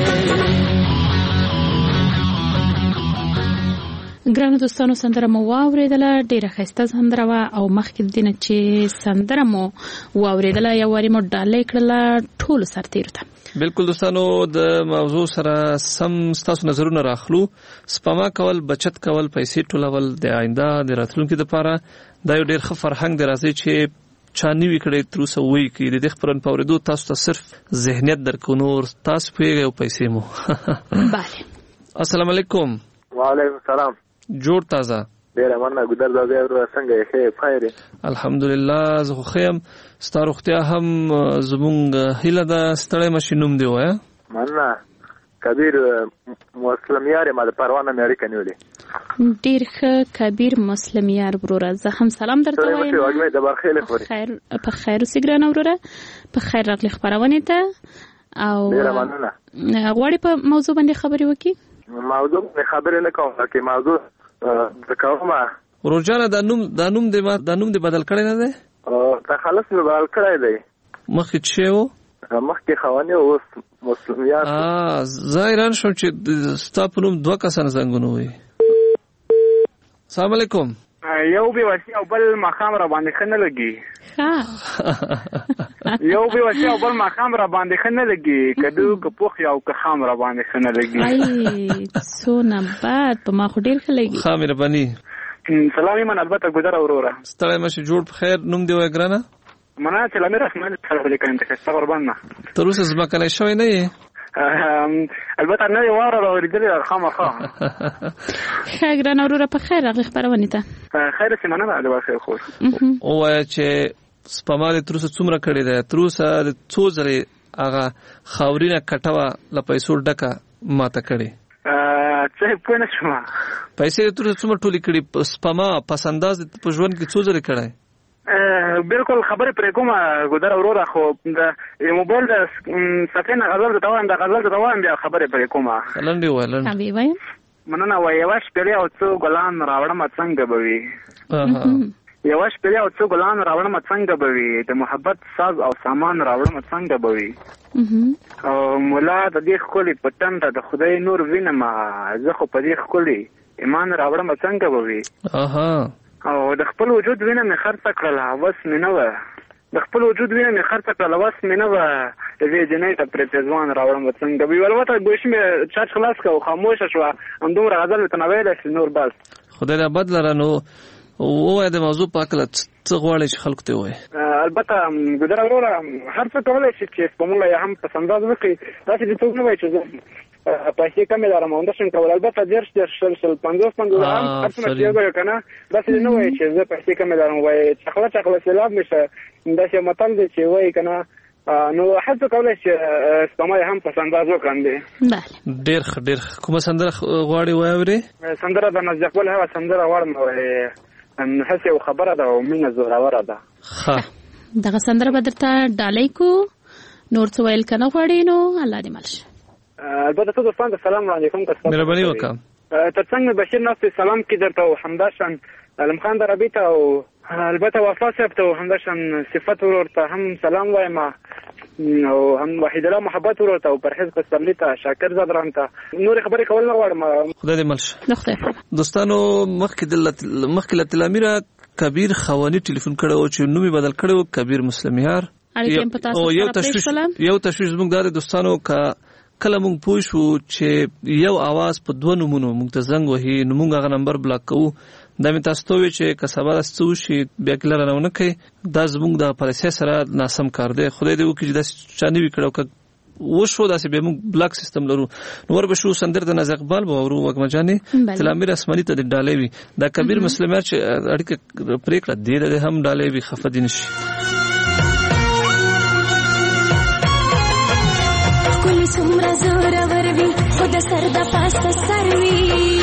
ګرانو دوستانو سندره مو واوریدله ډیره ښایسته سندره وه او مخکې د دې نه چې سندره مو واوریدله یو وارې مو ډالۍ کړله ټولو سرتیرو ته بالکل دوستانو د موضوع سره سم ستاسو نظرونه راخلو سپما کول بچت کول پیسې ټولول د آینده د راتلونکي لپاره دا یو ډیر ښه فرهنګ دی راځي چې چا نوي کړی تر اوسه وایي کې د دې خبرونو په اورېدو تاسو ته صرف ذهنیت درکو نور تاسو پوهېږئ او پیسې مو بله السلام علیکم وعلیکم السلام جوړ تازه ډیره مننه ګودر دا بیا څنګه یې ښه خیر الحمدلله زه خو ښه ستا روغتیا هم زمونږ هیله ده ستړی مشي نوم دی ووایه مننه کبیر مسلمیار ما د پروانه مې اړیکه نیولې ډیر ښه کبیر مسلمیار وروره زه هم سلام درته وایم خیر په خیر اوسې ګرانه وروره په خیر راغلې خپرونې ته او ډیره مننه غواړې په موضوع باندې خبرې وکړي موضوع خبرې نه کوم چې موضوع ذکرومه ورجانه دا نوم دې بدل کړی نه دی تخلص مې بدل کړی دی مخکې څه و مخکې خوانې اوس مسلمیان زه حیران شوم چې ستا په نوم دوه کسان زنګونه وي السلام علیکم یو به وسی او بل مخام را باندې خنه لګي یو به وسی او بل مخام را باندې خنه لګي کدو کپوخ یو که خام را باندې خنه لګي ای سونه باد په ما خو ډیر خلګي خامر بني سلامي من البته ګذر اورورا ستړی مشه جوړ په خیر نوم دی وای ګرانه منا چې لمر رسمه سره لیکم ته څه قربانه تر اوسه زما کنه شوی نه یې البته نه یو واره اوریدلې خامخا ګرانه اورورا په خیر راغلی خبرونه ته خیر څه مننه ده واسه خو او وای چې سپماله تر اوسه څومره کړی ده تر اوسه د څو زره هغه خاورینه کټوه ل پیسو ډکه ماته کړی څه پوه نه شوم. پیسې تر څومره ټولې کړې سپما پسنداز په ژوند کې څو ځله کړای؟ بالکل خبرې پرې کومه ګودر وروره، خو د موبایل د صفحې نه غزل ته وایم، د غزل ته وایم بیا خبرې پرې کومه. لنډې وایه لنډې وایم. مننه. وایي یوه شپېلې او څو ګلان راوړمه څنګه به وي، یوه شپېلې او څو ګلان راوړمه څنګه به وي، د محبت ساز او سامان راوړمه څنګه به وي. او ملا د دې ښکلي په ټنډه د خدای نور وینمه، زه خو په دې ښکلي ایمان راوړمه څنګه به وي. او د خپل وجود وینه مې خرڅه کړله وس مې نه وه، د خپل وجود وینه مې خرڅه کړله وس مې نه وه، د دې جنۍ ته پرې پېزوان راوړمه څنګه به وي. البته ګوشي مې چارج خلاص کړه او خاموشه شوه، همدومره غزل مې ته نه ویلی شي نور بس. خدای دې بد لره. نو ووایه د موضوع په هکله څه غواړې چې خلکو ته ووایې؟ البته ګودره وروره هر څه کولی شي چې سپموله یې هم پسنداز وکړي، داسې دې څوک نه وایي چې زه پیسې کمې لرم او همداسې کول. البته 10 شل 50 هم هر څومره چې یو که نه، داسې دې نه وایي چې زه پیسې کمې لرم، وایي چخله چخله سیلاب مې شه، داسې متل دی چې وایي که نه. نو هر څه کولی چې سپما یې هم پسنداز وکړم دی. ډېر ښه ډېر ښه. کومه سندره غواړې واورې؟ سندره د نازک ګل هغه سندره غواړم، وایي هسې یو خبره ده او مینه زوروره ده. ښه دغه سندره به درته ډالۍ کو. نور څه ویل که نه غواړې نو الله دې مل شه. البته ټول دوستان ته سلام وړاندې کوم. مهرباني وکړه. تر څنګ مې بشیر ناست سلام کې درته او همداشان علم خان دربي ته او البته وفا صاحب ته او همداشان صفت ورور ته هم سلام وایم، او هم وحید الله محبت ورور ته او پرهیز قسملی ته شاکر زادران ته. نور خبرې کول نه غواړم. خدای دې مل شه. دوستانو مخکې له تلامیره کبیر خوانی ټلیفون کړو چې نوم بدل کړو کبیر مسلمیار. او یو تشویش زموږ د دوستانو کله مونږ پوه شو چې یو आवाज په دوه نمونو مونږ ته زنګ وهي، نو مونږ هغه نمبر بلاک کوو. دا مې تاسو ته وی چې که سبا داسې څه وشي بیا کله رانه کوي، دا زموږ د پالیسۍ سره ناسم کار دی. خدای دې وکړي چې داسې چا نه وي کړی، که وشو داسې بیا مونږ بلاک سیستم لرو. نو ور به شو سندر د ناز اقبال به اورو وږمه جانې تلامیر اسماني ته د ډالۍ وي. دا کبیر مسلمیار چې اړیکه پرېکړه دی د هم ډالۍ وي، خفه دي نشي. کلی څومره زورور وي خو د سر د پاسه سر وي،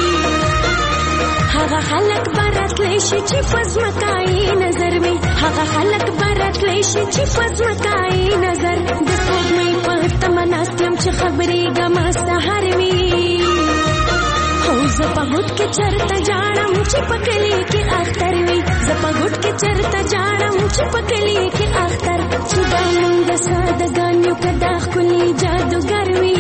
هغه خلک به راتلی شي چې په ځمکایي نظر وي، هغه خلک به راتلی شي چې په ځمکایي نظر. د سپوږمۍ په تمه ناست یم چې خبرېږمه سهار وي، او زه په غوټ کې چرته جاړم چې په کلي کې اختر وي، زه په غوټ کې چرته جاړم چې په کلي کې اختر. چې دا مونږ د سادهګان یو که دا ښکلي جادوګر وي،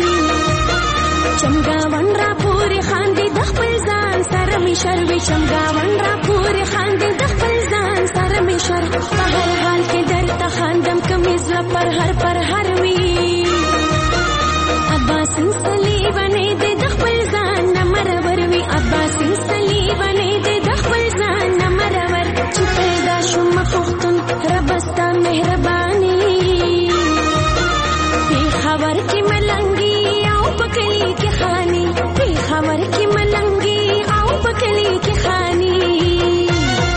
چمګاون را پورې خاندي د خپل ځان سره مې شر وي، چمګاون را پورې خاندي د خپل ځان سره مې شر. په هر حال کې درته خاندم که مې زړه پر هر وي، عباسي صلیبانې دې د خپل ځان نه مرور وي، عباسي صلیبانې دې د خپل ځان نه مرور. چې پیدا شوم پښتون رب ستا مهرباني، پېښور کې ملنګي او په کلي کې خاني، پېښور کې ملنګي او په کلي کې خاني.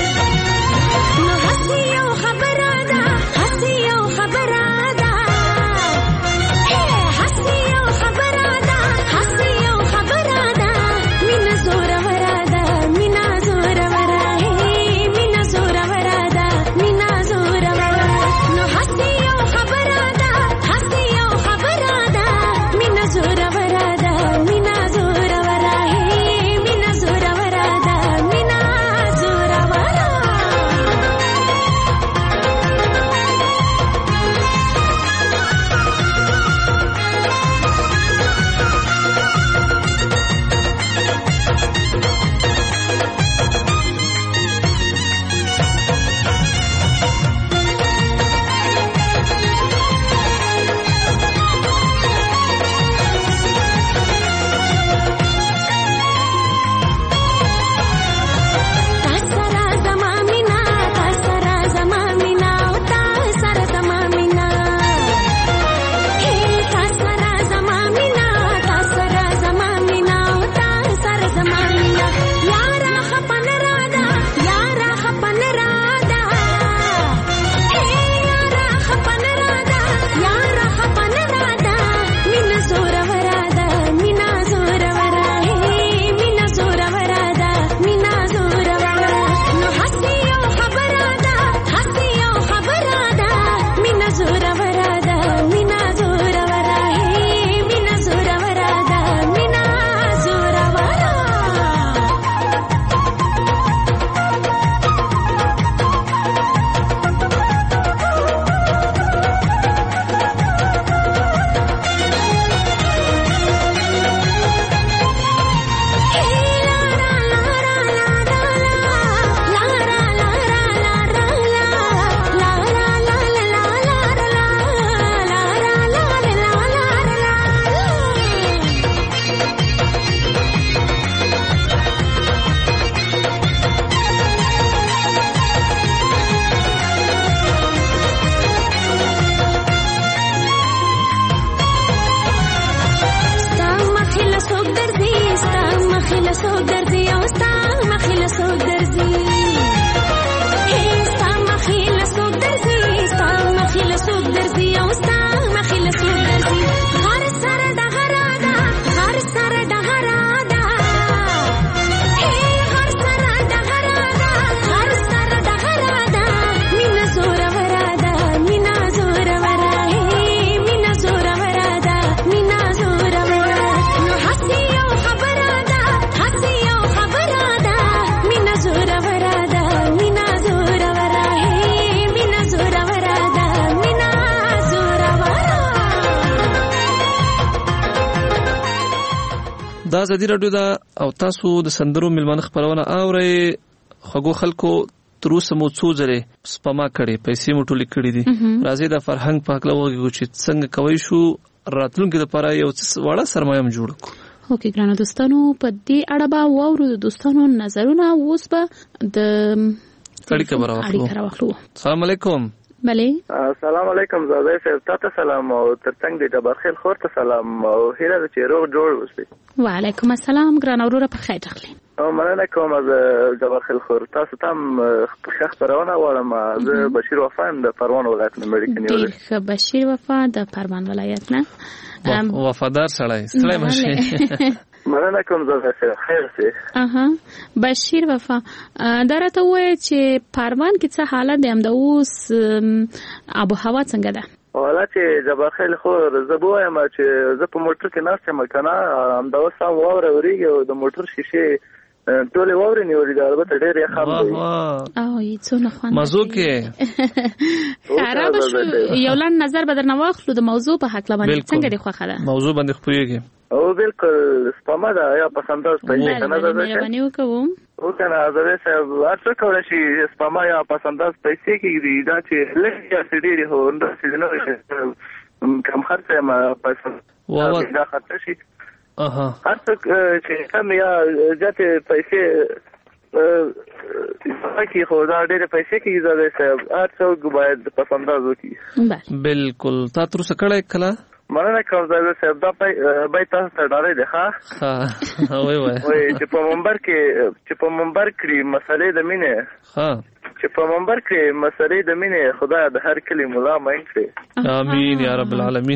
دا ازادي رادیو دا او تاسو د سندرو ملمنه خبرونه اورئ. خو خلکو تر اوسه مو څو ځله سپما کړي، پیسې مو ټولې کړې دي. راځي د فرهنګ په حق لوګو چې څنګه کوي شو راتلونکي لپاره یو وړه سرمایه هم جوړ کړو. اوکې ګرانو دوستانو، په دې اړه به واورو د دوستانو نظرونه. اوس به د اړیکه راوخلو. السلام علیکم. بله السلام علیکم زاده صاحب، تاسو سلام او ترڅنګ د جبارخیل خور ته سلام او هیله ده چې روغ جوړ اوسئ. وعلیکم السلام ګران اوروره، په خیر راغلی. او مننه کوم از جبارخیل خور. تاسو تم ښه خبرونه غواړم. زه بشیر وفا یم د پروان ولایت نه مړی کني. ډېر بشیر وفا د پروان ولایت نه. وفادار سړی مشه. مننه کوم زاده صاحب، خیر سي. بشیر وفا دا راته وایي چې پروان کې څه حالت دی، هم د اوس آب و هوا څنګه ده؟ والا چې جبارخیل خور زه به وایم چې زه په موټر کې ناست یم کنه، همدا اوس هم واوره ورېږي او د موټر شیشې ټولې واورې نیولې دي. البته ډېر یخ هم دی او څونه خوند مزو کې خراب شو. یو لنډ نظر به درنه واخلو د موضوع په حق باندې. څنګه دی خوښه ده موضوع باندې خپويږي؟ او بالکل سپما ده یا پسنداز پیسې کنه ده. مهرباني وکوم او کنه زه صاحب څه کولای شي سپما یا پسنداز پیسې کې دا چې لږ یا سړي هو نو چې کم خرڅه ما پیسې دا خرڅ شي. هر څوک چې کم یا ځکه پیسې کې خو دا ډېر پیسې کې زده صاحب هر څوک باید پسنداز وکړي. بالکل. تا تر څه کړه کله؟ مننه کوم زاده صاحب. دا بای تاسو ته ډارې ده ښه وای چې په منبر کې مسلې د مینې چې په منبر کې مسلې د مینې خدای د هر کلی مولا مین کړي. امين یا رب العالمین.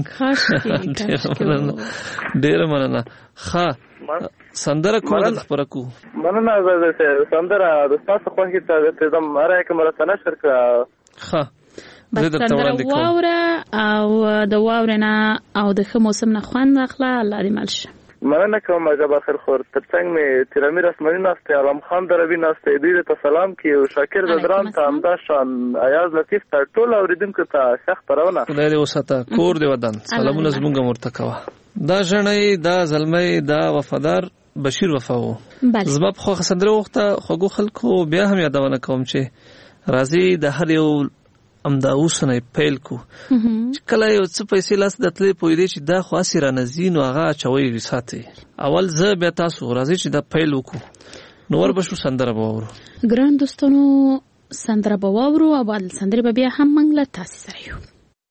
ډیر مننه. سندره کوله خبره کو. مننه زاده صاحب. سندره د تاسو خو کې ته زم ماره کوم راته نشر کړه. بس سندره واوره او د واورنا او د ښه موسم نه خوند اخله. الله دې مل شه. مننه کوم جبارخیل خور. ترڅنګ مې تیرامیر اسمنی ناسته علم خان دروي ناسته دې ته سلام کی او شاکر زدران ته همدا شان ایاز لطیف ته ټول اوریدونکو ته ښه خبرونه. خدای دې وساته کور دې ودان. سلامونه زمونږ مرتکوا. دا ژړې دا زلمې دا وفادار بشیر وفا وو. زما په خو سندره وخته خو خلکو بیا هم یادونه کوم چې راځي د هر یو امدا اوسنه پیل کو. کله یو څه پیسې لاس دتلې پوي دي چې دا خو اسره نزین او هغه چوي وساتي. اول زه به تاسو راځي چې دا پیل وکړو نور به شو سندره باورو. ګران دوستانو سندره باورو او بل سندره بیا هم منګله تاسو سره یو.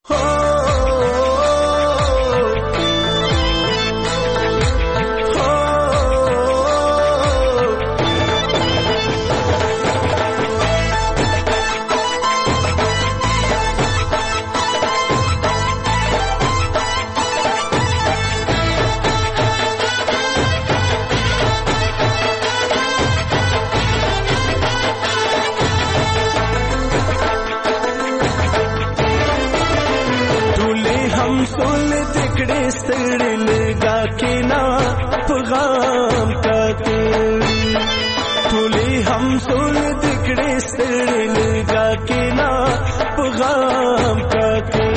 लगा के ना पैगाम का टोले हम सोल दिखड़े सड़े लगा के ना पैगाम का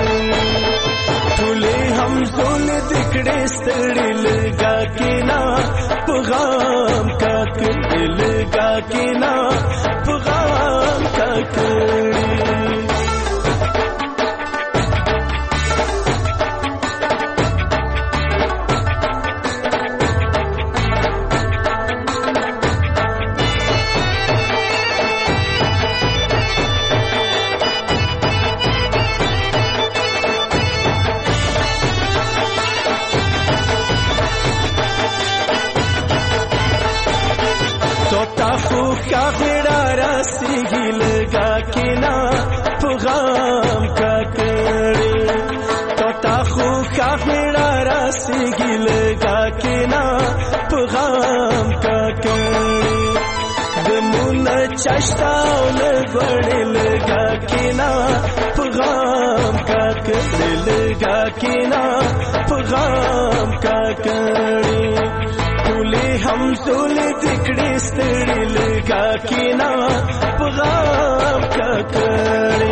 टोले हम सोल दिखड़े सड़े लगा के ना पैगाम का लगा के ना पैगाम का चश्ताओं बड़े लगा के ना पैगाम का कर लगा के ना पैगाम का करे टूले हम सोले दिखड़े सड़े लगा के ना पैगाम का करे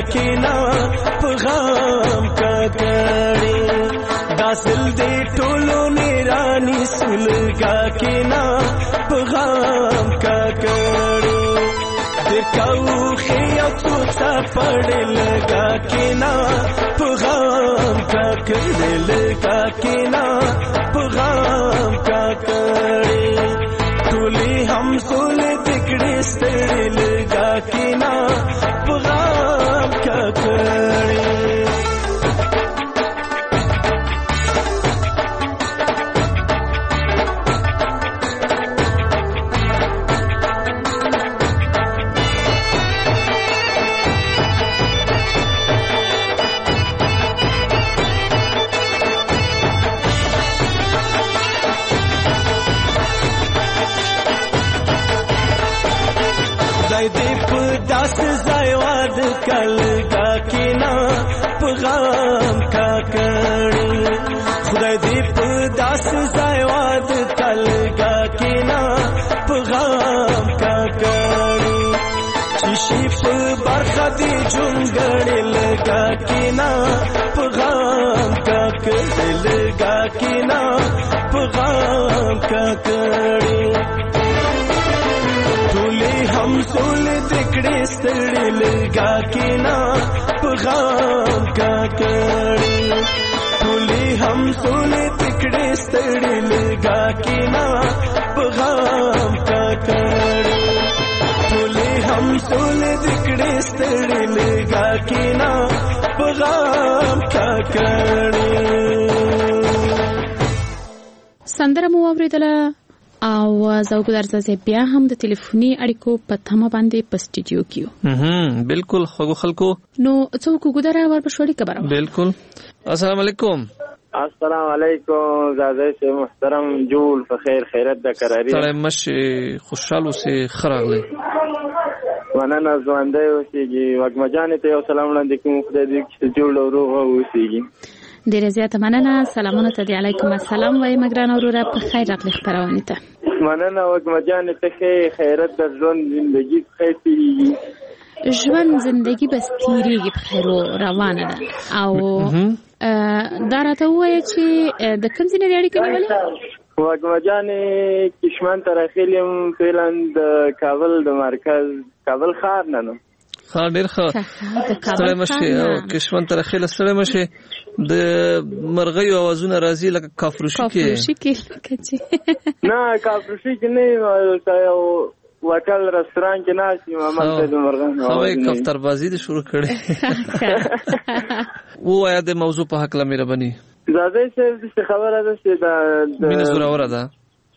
کینا پیغام کا کړي داسل دې ټولو نيراني سلګا کینا پیغام کا کړي دکاو خیا تو څا پړل لگا کینا پیغام کا کړي لگا کینا پیغام کا کړي ټولي هم سول دکړي ستړي لگا کینا پیغام کا کړي داس زایواد کلګه کینا پیغام کا کړي خدای دې په داس زایواد کلګه کینا پیغام کا کړي شي په برخه دې جونګړې لګه کینا پیغام کا کړي لګه کینا پیغام کا کړي हम सोल दिकड़े स्तड़े लगा के ना पैगाम का कड़ी टोले हम सोल दिकड़े स्तड़े लगा के ना पैगाम का कड़ी टोले हम सोल दिकड़े स्तड़े लगा के ना पैगाम का कड़ी سندره مو اوریدله او زوګدار زه بیا هم د ټلیفوني اړیکو په تمه باندې په سټډیو کې بالکل خلکو نو څوک ګودره ور بشوړی خبره بالکل السلام علیکم السلام علیکم زاده سے محترم جول بخیر خیرت د قراری سلام مشه خوشاله سه خراغله مننه ژوندې اوسېږي وګمجانې ته یو سلام وړاندې کوم خدای دې چې جوړ او روغ اوسېږي ډیر زیاته مننه سلامونه ته علیکم السلام وایم ګران اوره په خیر راغلی خبرونه ته مننه وګمجانې ته خیرت د ژوند ژوندۍ خېتي ژوند زندگی بس تیریږي په خیر روانه ده او دا راته وایي چې د کوم ځای نه اړیکه نیولې وګمجانې کشمن ترخیلم فعلا د کابل د مرکز کابل ښار نه خا ډیر ښه ستړی مشه او کشمن ترخیل ستړی مشه د مرغۍ اوازونه راځي لکه کافروشي کې نه کافروشي کې نه یو وټل رستوران کې ناشې محمد د مرغۍ هوای کفتر بازی د شروع کړي وایا د موضوع په حق لمه ربني زاده څه خبره ده چې دا مين زوره ده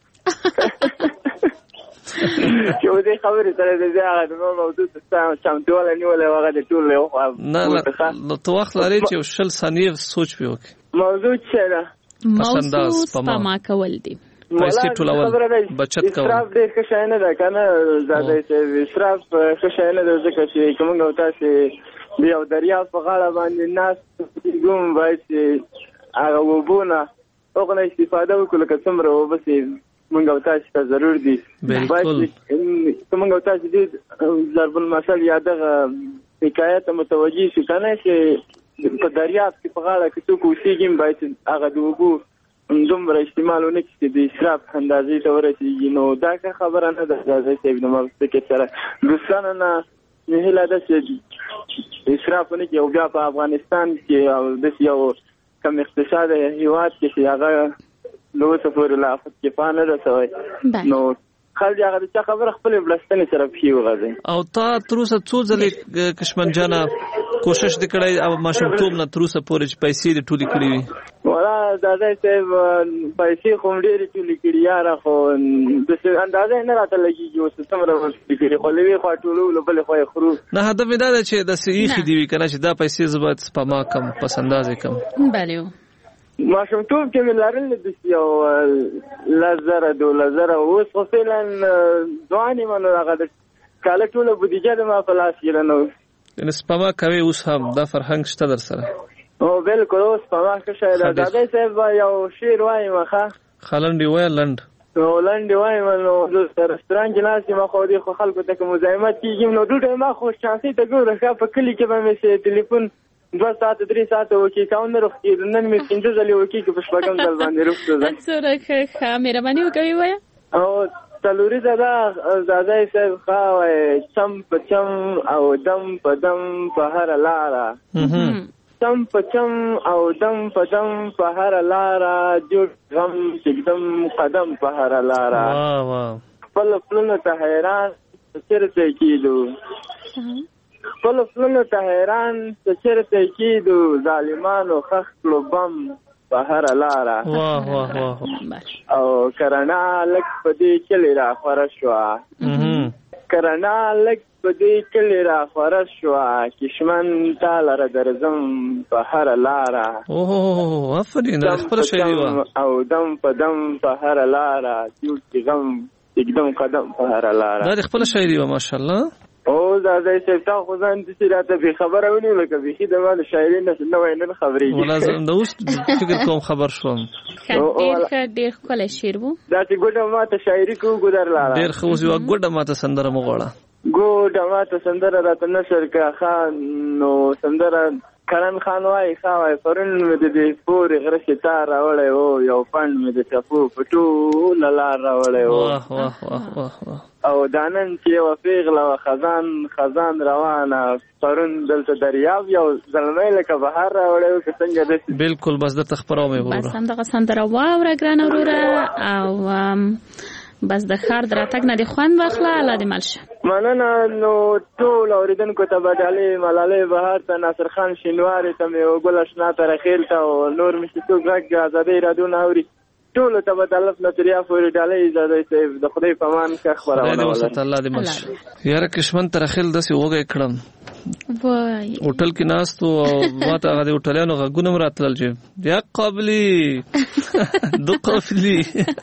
یو دې خبرې سره د هغه د موضوع څه چمتووالی نیولې هغه د ټول یو نه نو تو وخت لري چې شل ثانیې سوچ پیو موضوع څه ده موضوع سپما کول دي پیسې ټولول بچت کول اسراف ډېر ښه شی نه ده کنه زاده چې اسراف ښه شی نه ده ځکه چې کومه تاسو د یو دریاب په غاړه باندې ناس کوم باید هغه وبونه هغه استفاده وکړو که څومره وبسي مونږ او تاسو ته ضرور دي بالکل مونږ او تاسو دې ضرب المثل یادغه حکایت متوجي شي کنه چې په دریاب کې په غاړه کې څوک اوسېږي باید هغه د وبو دومره استعمالونه کې د اسراف اندازې ته ورسېږي نو دا خبره نه ده چې د مملکت سره دوستانه نه هیله ده چې اسراف نه کې او بیا په افغانستان کې او د یو کم اقتصاد هیواد کې هغه نو څه پورې لا افت کې پانه رسوي نو خلک هغه د خبره خپل بلستنې سره پیو غځي او تا تروسه څو ځلې کشمن جانا کوشش وکړای او ماشومتوب نه تروسه پورې پیسې د ټولې کړې وي ولا دا دې پیسې کوم ډېرې ټولې کړې یاره خو د اندازې نه راته لګيږي اوس څومره ورته خو لوي خو ټولو بل خو خرو نه هدف دا ده چې د صحیح دی وی کنه چې دا پیسې زبات سپما کم پسندازې کم بله ماشومتوب کې ملارل د یو لزر اوس خو فعلا ځواني منو هغه د کاله ټوله بودیجه د ما په لاس کې نه ان سپما کوي اوس هم دا فرهنګ شته در سره او بالکل اوس سپما ښه شی ده دا صاحب یو شعر وایي مخه خلنډي وای لند ولنډې وایم نو د رستورانټ کې ناست یم خو دې خو خلکو ته که مزاحمت کېږي نو ډوډۍ ما خو شانسۍ ته ګوره ښه په کلي کې به مې چې ټلیفون 2 ساعته 3 ساعته وکړي کاون نه روغ کېږي نن مې 5 ځلې وکړي که په شپږم ځل باندې روغ شو ده څومره ښه مهرباني وکوي وایه او څلوري دادا صاحب ښه وایي چم په چم او دم په دم په هره لاره چم په چم او دم په دم په هره لاره جوړ غم چکدم قدم په هره لاره خپل پلونو ته حیران چرته کېدو خپل پلونو ته حیران چرته کېدو ظالمانو خښ کړو بم په هره لاره او کرنا لږ په دې کلي را خوره شوه کرنا لږ په دې کلي را خوره شوه کشمن تا لره درځم په هره لاره آفرین خپله شاعري وه او دم په دم په هره لاره جوړ غم چکدم قدم په هره لاره دا د خپله شاعري وه ماشاءالله او دادی صاحب تا خو ځان داسې راته بې خبره ونیو لکه بیخي د ما د شاعري نه وای نن خبرېږي والله زه د اوس فکر کوم خبر شوم ډېر ښکلی شعر و داسې ګوډه ما ته شاعري کوو ګودر لاله ډېر ښه اوس یوه ګوډه ما ته سندره مه غواړه ګوډه ما ته سندره راته نشر که ښه نو سندره کرن خان وایي ښه وایي پرون مې د دې پورې غره کې تار راوړی و یو پنډ مې د ټپو په ټوله لار راوړی و او دا نن چې یوه پیغله وه خزان روانه پرون دلته دریاب یو زلمی لکه بهر راوړی و که څنګه داسې بلکل بس درته خپروم یې بس همدغه سندره واوره ګرانه وروره او بس د ښار د راتګ نه دې خوند واخله الله دې مل شه مننه نو ټول اورېدونکو ته به ډالۍ ملالۍ بهار ته ناصر خان شینواري ته مې وګل اشنا ته رخیل ته او نور مې چې څوک غږ ازادۍ راډیو نه اوري ټولو ته به د الف نه تر یا پورې ډالۍ ازادۍ صاحب د خدای په امان ښه خپرونه ولري الله دې مل شه یاره کشمن ته رخیل داسې وږی کړم هوټل کې ناست و او ما ته هغه د هوټلیانو غږونه م راتلل چې یا قابلي دو قافلي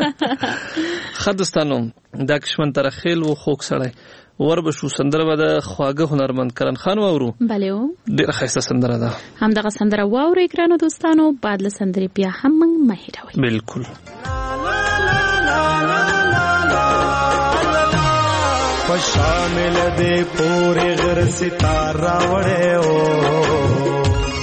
ښه دوستانو دا کشمن ته رخیل و خوږ سړی ور به شو سندره به د خواږه هنرمند کرن خان واورو بله و ډېره ښایسته سندره ده همدغه سندره واورئ ګرانو دوستانو بعد له سندرې بیا هم موږ مه هېروئ بلکل شامل دے پورے غر ستار راوڑے او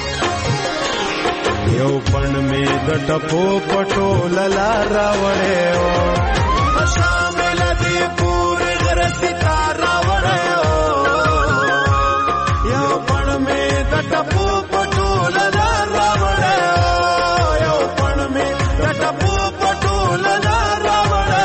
یو پن میں د ټپو پټو للا راوڑے او شامل دے پورے غر ستار راوڑے او یو پن میں د ټپو پټو للا راوڑے او یو پن میں د ټپو پټو للا راوڑے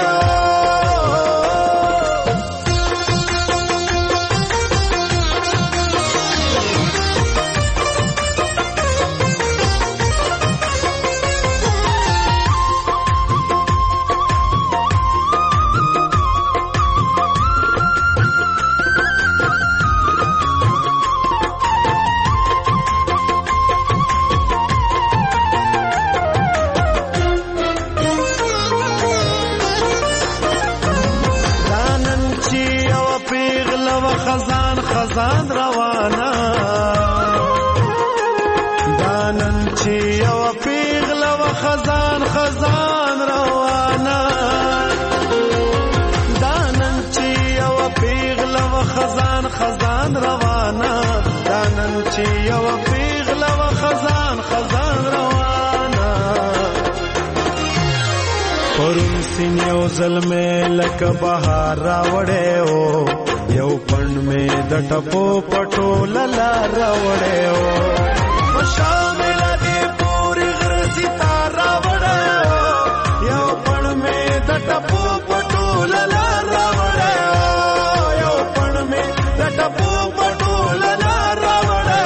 خزان روانه دانن چې یو پیغله و خزان روانه دانن چې یو پیغله و خزان روانه دانن چې یو پیغله و خزان روانه پرون سین یو زلمه لکه بهار راوړې او یو پن میں د ټپو پټو للا راوړې او شامل دې پوری غر ستار راوړې یو پن میں د ټپو پټو للا راوړې یو پن میں د ټپو پټو للا راوړې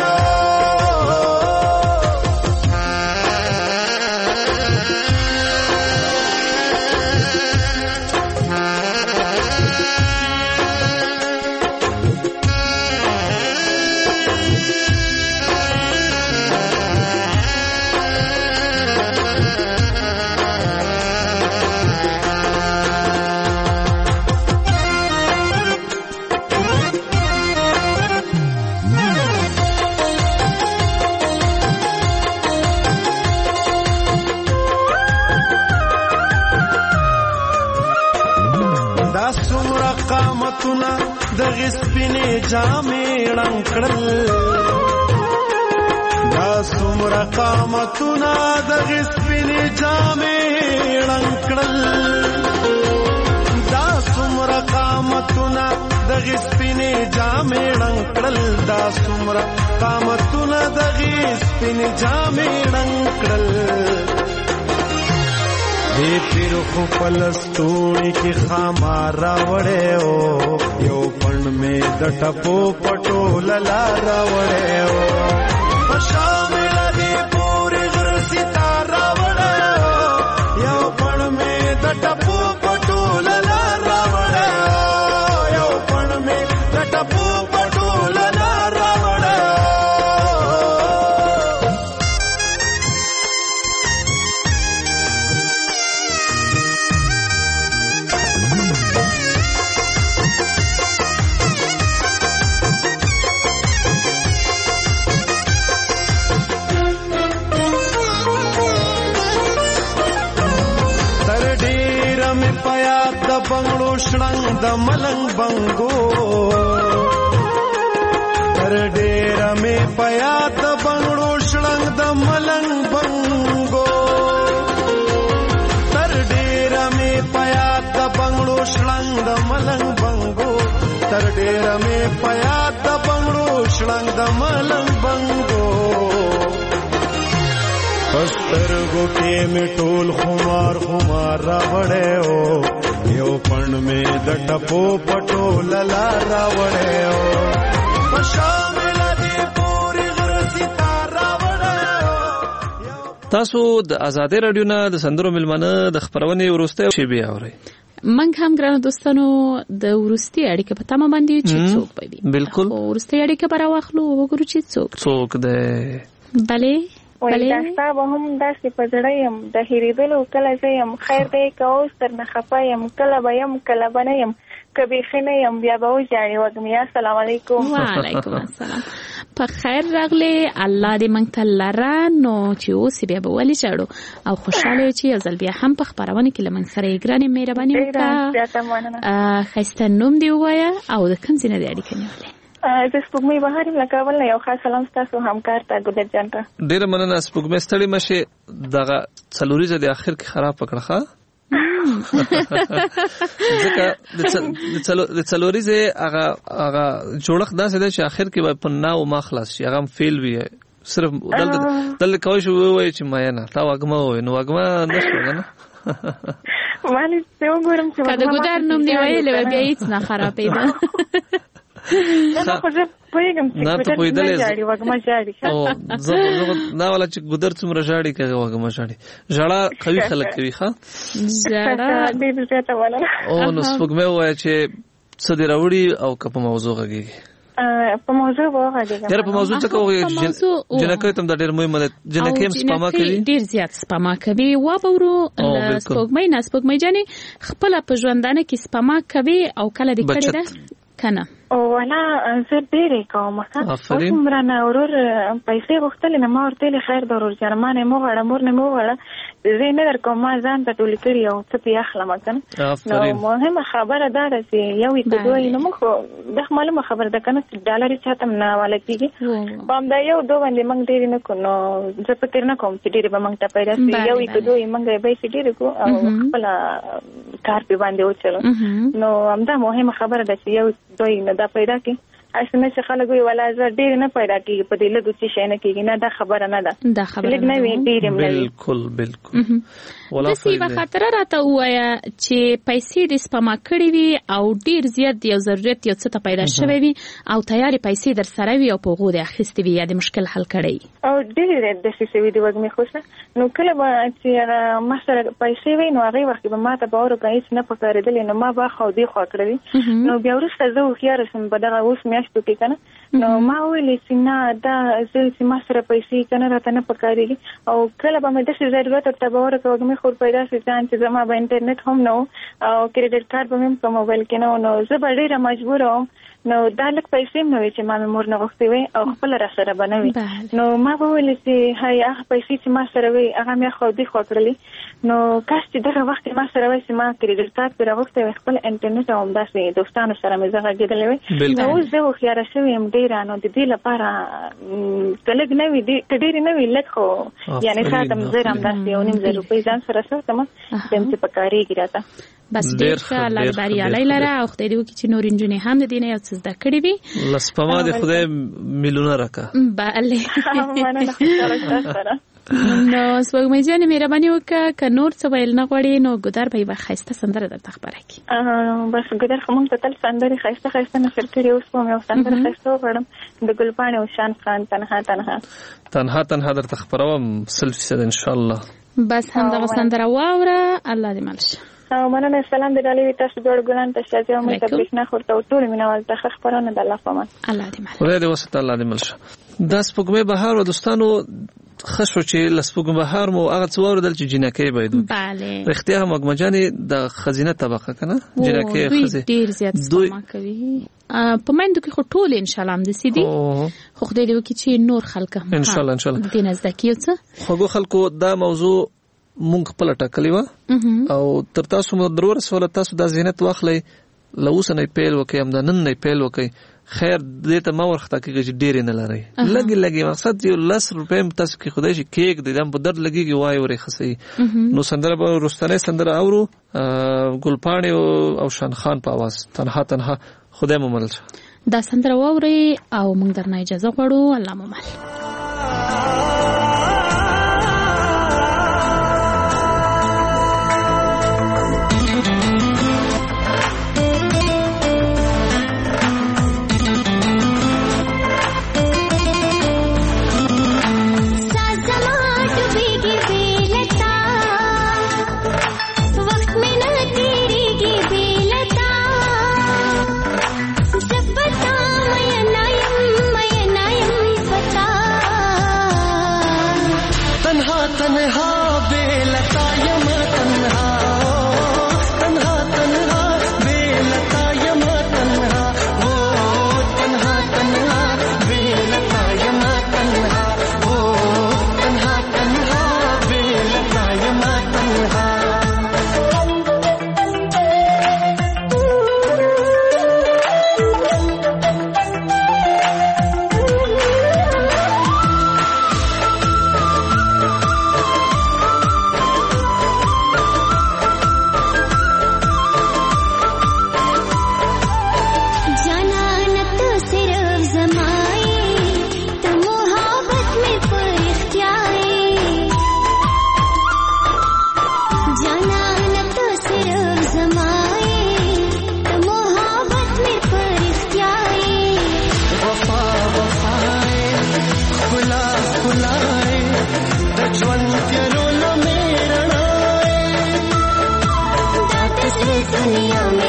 جامې ړنګړل دا څومره قامتونه دغه سپینې جامې ړنګړل دا څومره قامتونه دغه سپینې جامې ړنګړل دا څومره قامتونه دغه سپینې جامې ړنګړل دې پیر خو پلستوړي کې خامار راوړې او یو پړ مې د ټپو پټو للا راوړې او شامل دې پورې غر ستاره راوړې او یو پړ مې د ټپو پټو للا راوړې او یو پړ مې د ټپو پټو للا راوړې بنگړو شړنګ د ملنګ بنګو تر ډېر مې پیا د بنگړو شړنګ د ملنګ بنګو تر ډېر مې پیا د بنگړو شړنګ د ملنګ بنګو تر ډېر مې پیا د بنگړو شړنګ د ملنګ بنګو پسترګو کې مې ټول خمار خمار راوړې او یو پړ مې د ټپو پټو للا راوړې او شامل دې پورې غر ستاره راوړې. تاسو د آزادۍ رادیو نه د سندرو ملمنه د خبرونې ورسته شی بیا اورئ. منګ هم ګرانو دوستانو د ورستي اړیکه په تمام باندې چې څوک پوي بالکل ورستي اړیکه پر واخلو وګورو چې څوک ده. بله ولی داستا به هم داسې په زړه یم د هېرېدلو کله زه یم خیر دی که اوس در نه خفه یم کله به یم کله به نه یم که بیخي نه یم بیا به وژاړې وږمې. السلام علیکم. وعلیکم السلام. په خیر راغلې الله دې موږ ته لره نو چې اوس بیا به ولې ژاړو او خوشحاله چې یو ځل بیا هم په خپرونه کې له موږ سره یې ګرانې مهرباني وکړه. ښایسته نوم دې ووایه او د کوم ځای نه دې اړیکه نیولې؟ زه سپوږمۍ بهار یم له کابل نه. یو خاص سلام ستاسو همکار ته ګلت جان ته. ډېره مننه سپوږمۍ ستړې مه شې. دغه څلوریزه د اخر کې خراب پکړه ښه ځکه د څلوریزه هغه جوړښت داسې دی چې اخر کې به په ناو ما خلاص شي هغه فیل وي صرف دلته کوی شو وایي چې ما نه تا وګما وای نو وګما نشو نه مالې څه وګورم چې کله ګودر نوم دی ویلې بیا هیڅ نه خرابې ده نه خو زه پوهېږم چې ګودر نه جاړي وږمه جاړي زه دا والا چې ګودر څومره جاړي کوي وږمه جاړي ژړا قوي خلک کوي ښه ژړا ډېر زیاته ولا او نو سپوږمۍ وایي چې څه دې راوړي او که په موضوع غږېږي په موضوع وغږېږم یاره په موضوع څه کوي جنکۍ ته دا ډېر مهمه ده جنکۍ هم سپما کوي ډېر زیات سپما کوي وبورو سپوږمۍ نه سپوږمۍ جانې خپله په ژوندانه کې سپما کوي او کله دې کړې ده کنه ولا زه ډېرې کوم اوس مرانه ورور پیسې غوښتلې نه ما ورته ویلې خیر ده ورور جانه ما نه مو غواړه مور نه مو غواړه زه نه درکوم ما ځان ته ټولې کړي او څه پې اخلم که نه نو مهمه خبره دا ده چې یو یې که دوه یې نو موږ خو دا معلومه خبره ده که نه چې ډالر یې چاته هم نه حواله کېږي په همدا یو دوه باندې موږ ډېرې نه کړو نو زه فکر نه کوم چې ډېرې به موږ ته پیدا شي یو یې که دوه یې موږ پیسې ډېرې کړو او خپله کار پې باندې وچلو نو همدا مهمه خبره ده چې یو دوه یې نه دا پیدا کړي اسنه چې خلک وي ولا زه ډېر نه پیدا کېږي په دې لږو څه شی نه کېږي نه دا خبره نه ده لږ نه وي ډېر هم نه وي بالکل داسې یوه خاطره راته ووایه چې پیسې دې سپما کړې وي او ډېر زیات یو ضرورت یو څه ته پیدا شوی وي او تیارې پیسې در سره وي او په هغو دې اخیستې وي یا د مشکل حل کړی او ډېرې داسې شوي دي وږمې خوښه نو کله به چې ما سره پیسې وي نو هغې وخت کې به ما ته به ورکړه هېڅ نه پکارېدلې نو ما به خوا دې خوا کړه وي نو بیا وروسته زه هوښیاره شم په دغه اوس میاشتو کې که نه نو ما وویلې چې نه دا زه چې ما سره پیسې که نه راته نه پکارېږي او کله به مې داسې ضرورت ورته به ورکړه وږمې خور پیدا شي ځان چې زما به انټرنیټ هم نه و او کریډټ کارت به مې هم په موبایل کې نه و نو زه به ډېره مجبوره وم نو دا لک پیسې مې چې ما مور نه غوښتي وي او خپل را سره بنوي نو ما وویل چې هاي هغه پیسې چې ما سره وي هغه مې خو دې خو کړلې نو کاش چې دغه وخت ما سره وي چې ما کریډټ کارت پر غوښتي خپل انټرنیټ او همداسې دوستانو سره مې زغه کېدلې وي نو اوس زه خو خیال شوم ډیر نو د دې لپاره کلګ نه وي ډیر نه وي لک خو یعنی ساتم زه هم داسې یو نیم زر روپۍ ځان سره ساتم دم چې پکاري ګراته بس ډیر ښه الله بری علی لره او خدای دې وکړي چې نور انجنې هم د دینه یو څه زده کړې وي لسپما دې خدای میلیونه راکا bale نو سپوږمۍ جانې مهرباني وکړه که نور څه ویل نه غواړې نو ګودر به یوه ښایسته سندره درته خپره کړي بس ګودر خو موږ ته تل سندرې ښایسته نشر کړي اوس به مې یو سندره ښایسته وغواړم د ګلپاڼې او شان خان تنها درته خپروم 100% انشاءالله بس همدغه سندره واوره الله دې مل شه مننه سلام د ډالۍ تاسو جوړ ګلان ته شاجه مې تبریک نه خورته ټول مینوال ته خبرونه د الله په امان الله دې مل خدای دې وسته الله دې مل شه د سپوږمۍ بهار او دوستانو خشو چې لسپوږمۍ بهار مو هغه څوار دل چې جنکې باید bale رښتیا هم مګمجانې د خزینه طبقه کنه جنکې خزینه ډیر زیات سپما کوي په منځ کې خو ټول ان شاء الله هم د سیدي خو خدای دې وکړي چې نور خلک هم ان شاء الله دې نزدکیو څه خو خلکو دا موضوع مونږ خپل ټاکلی و او تر تاسو مو ضرور سوال تاسو د زینت واخلئ لوس نه پیل وکي هم د نن نه پیل وکي خیر دې ته ما ورخته کې چې ډیر نه لري لګي مقصد یو 10 روپیم تاسو کې خدای شي کېک د دم په درد لګيږي وای ورې خسي نو سندره به رستنه سندره اورو ګلپاڼې او شان خان په आवाज تنها خدای مو مل دا سندره ووري او موږ درنه اجازه غواړو الله مو مل दुनिया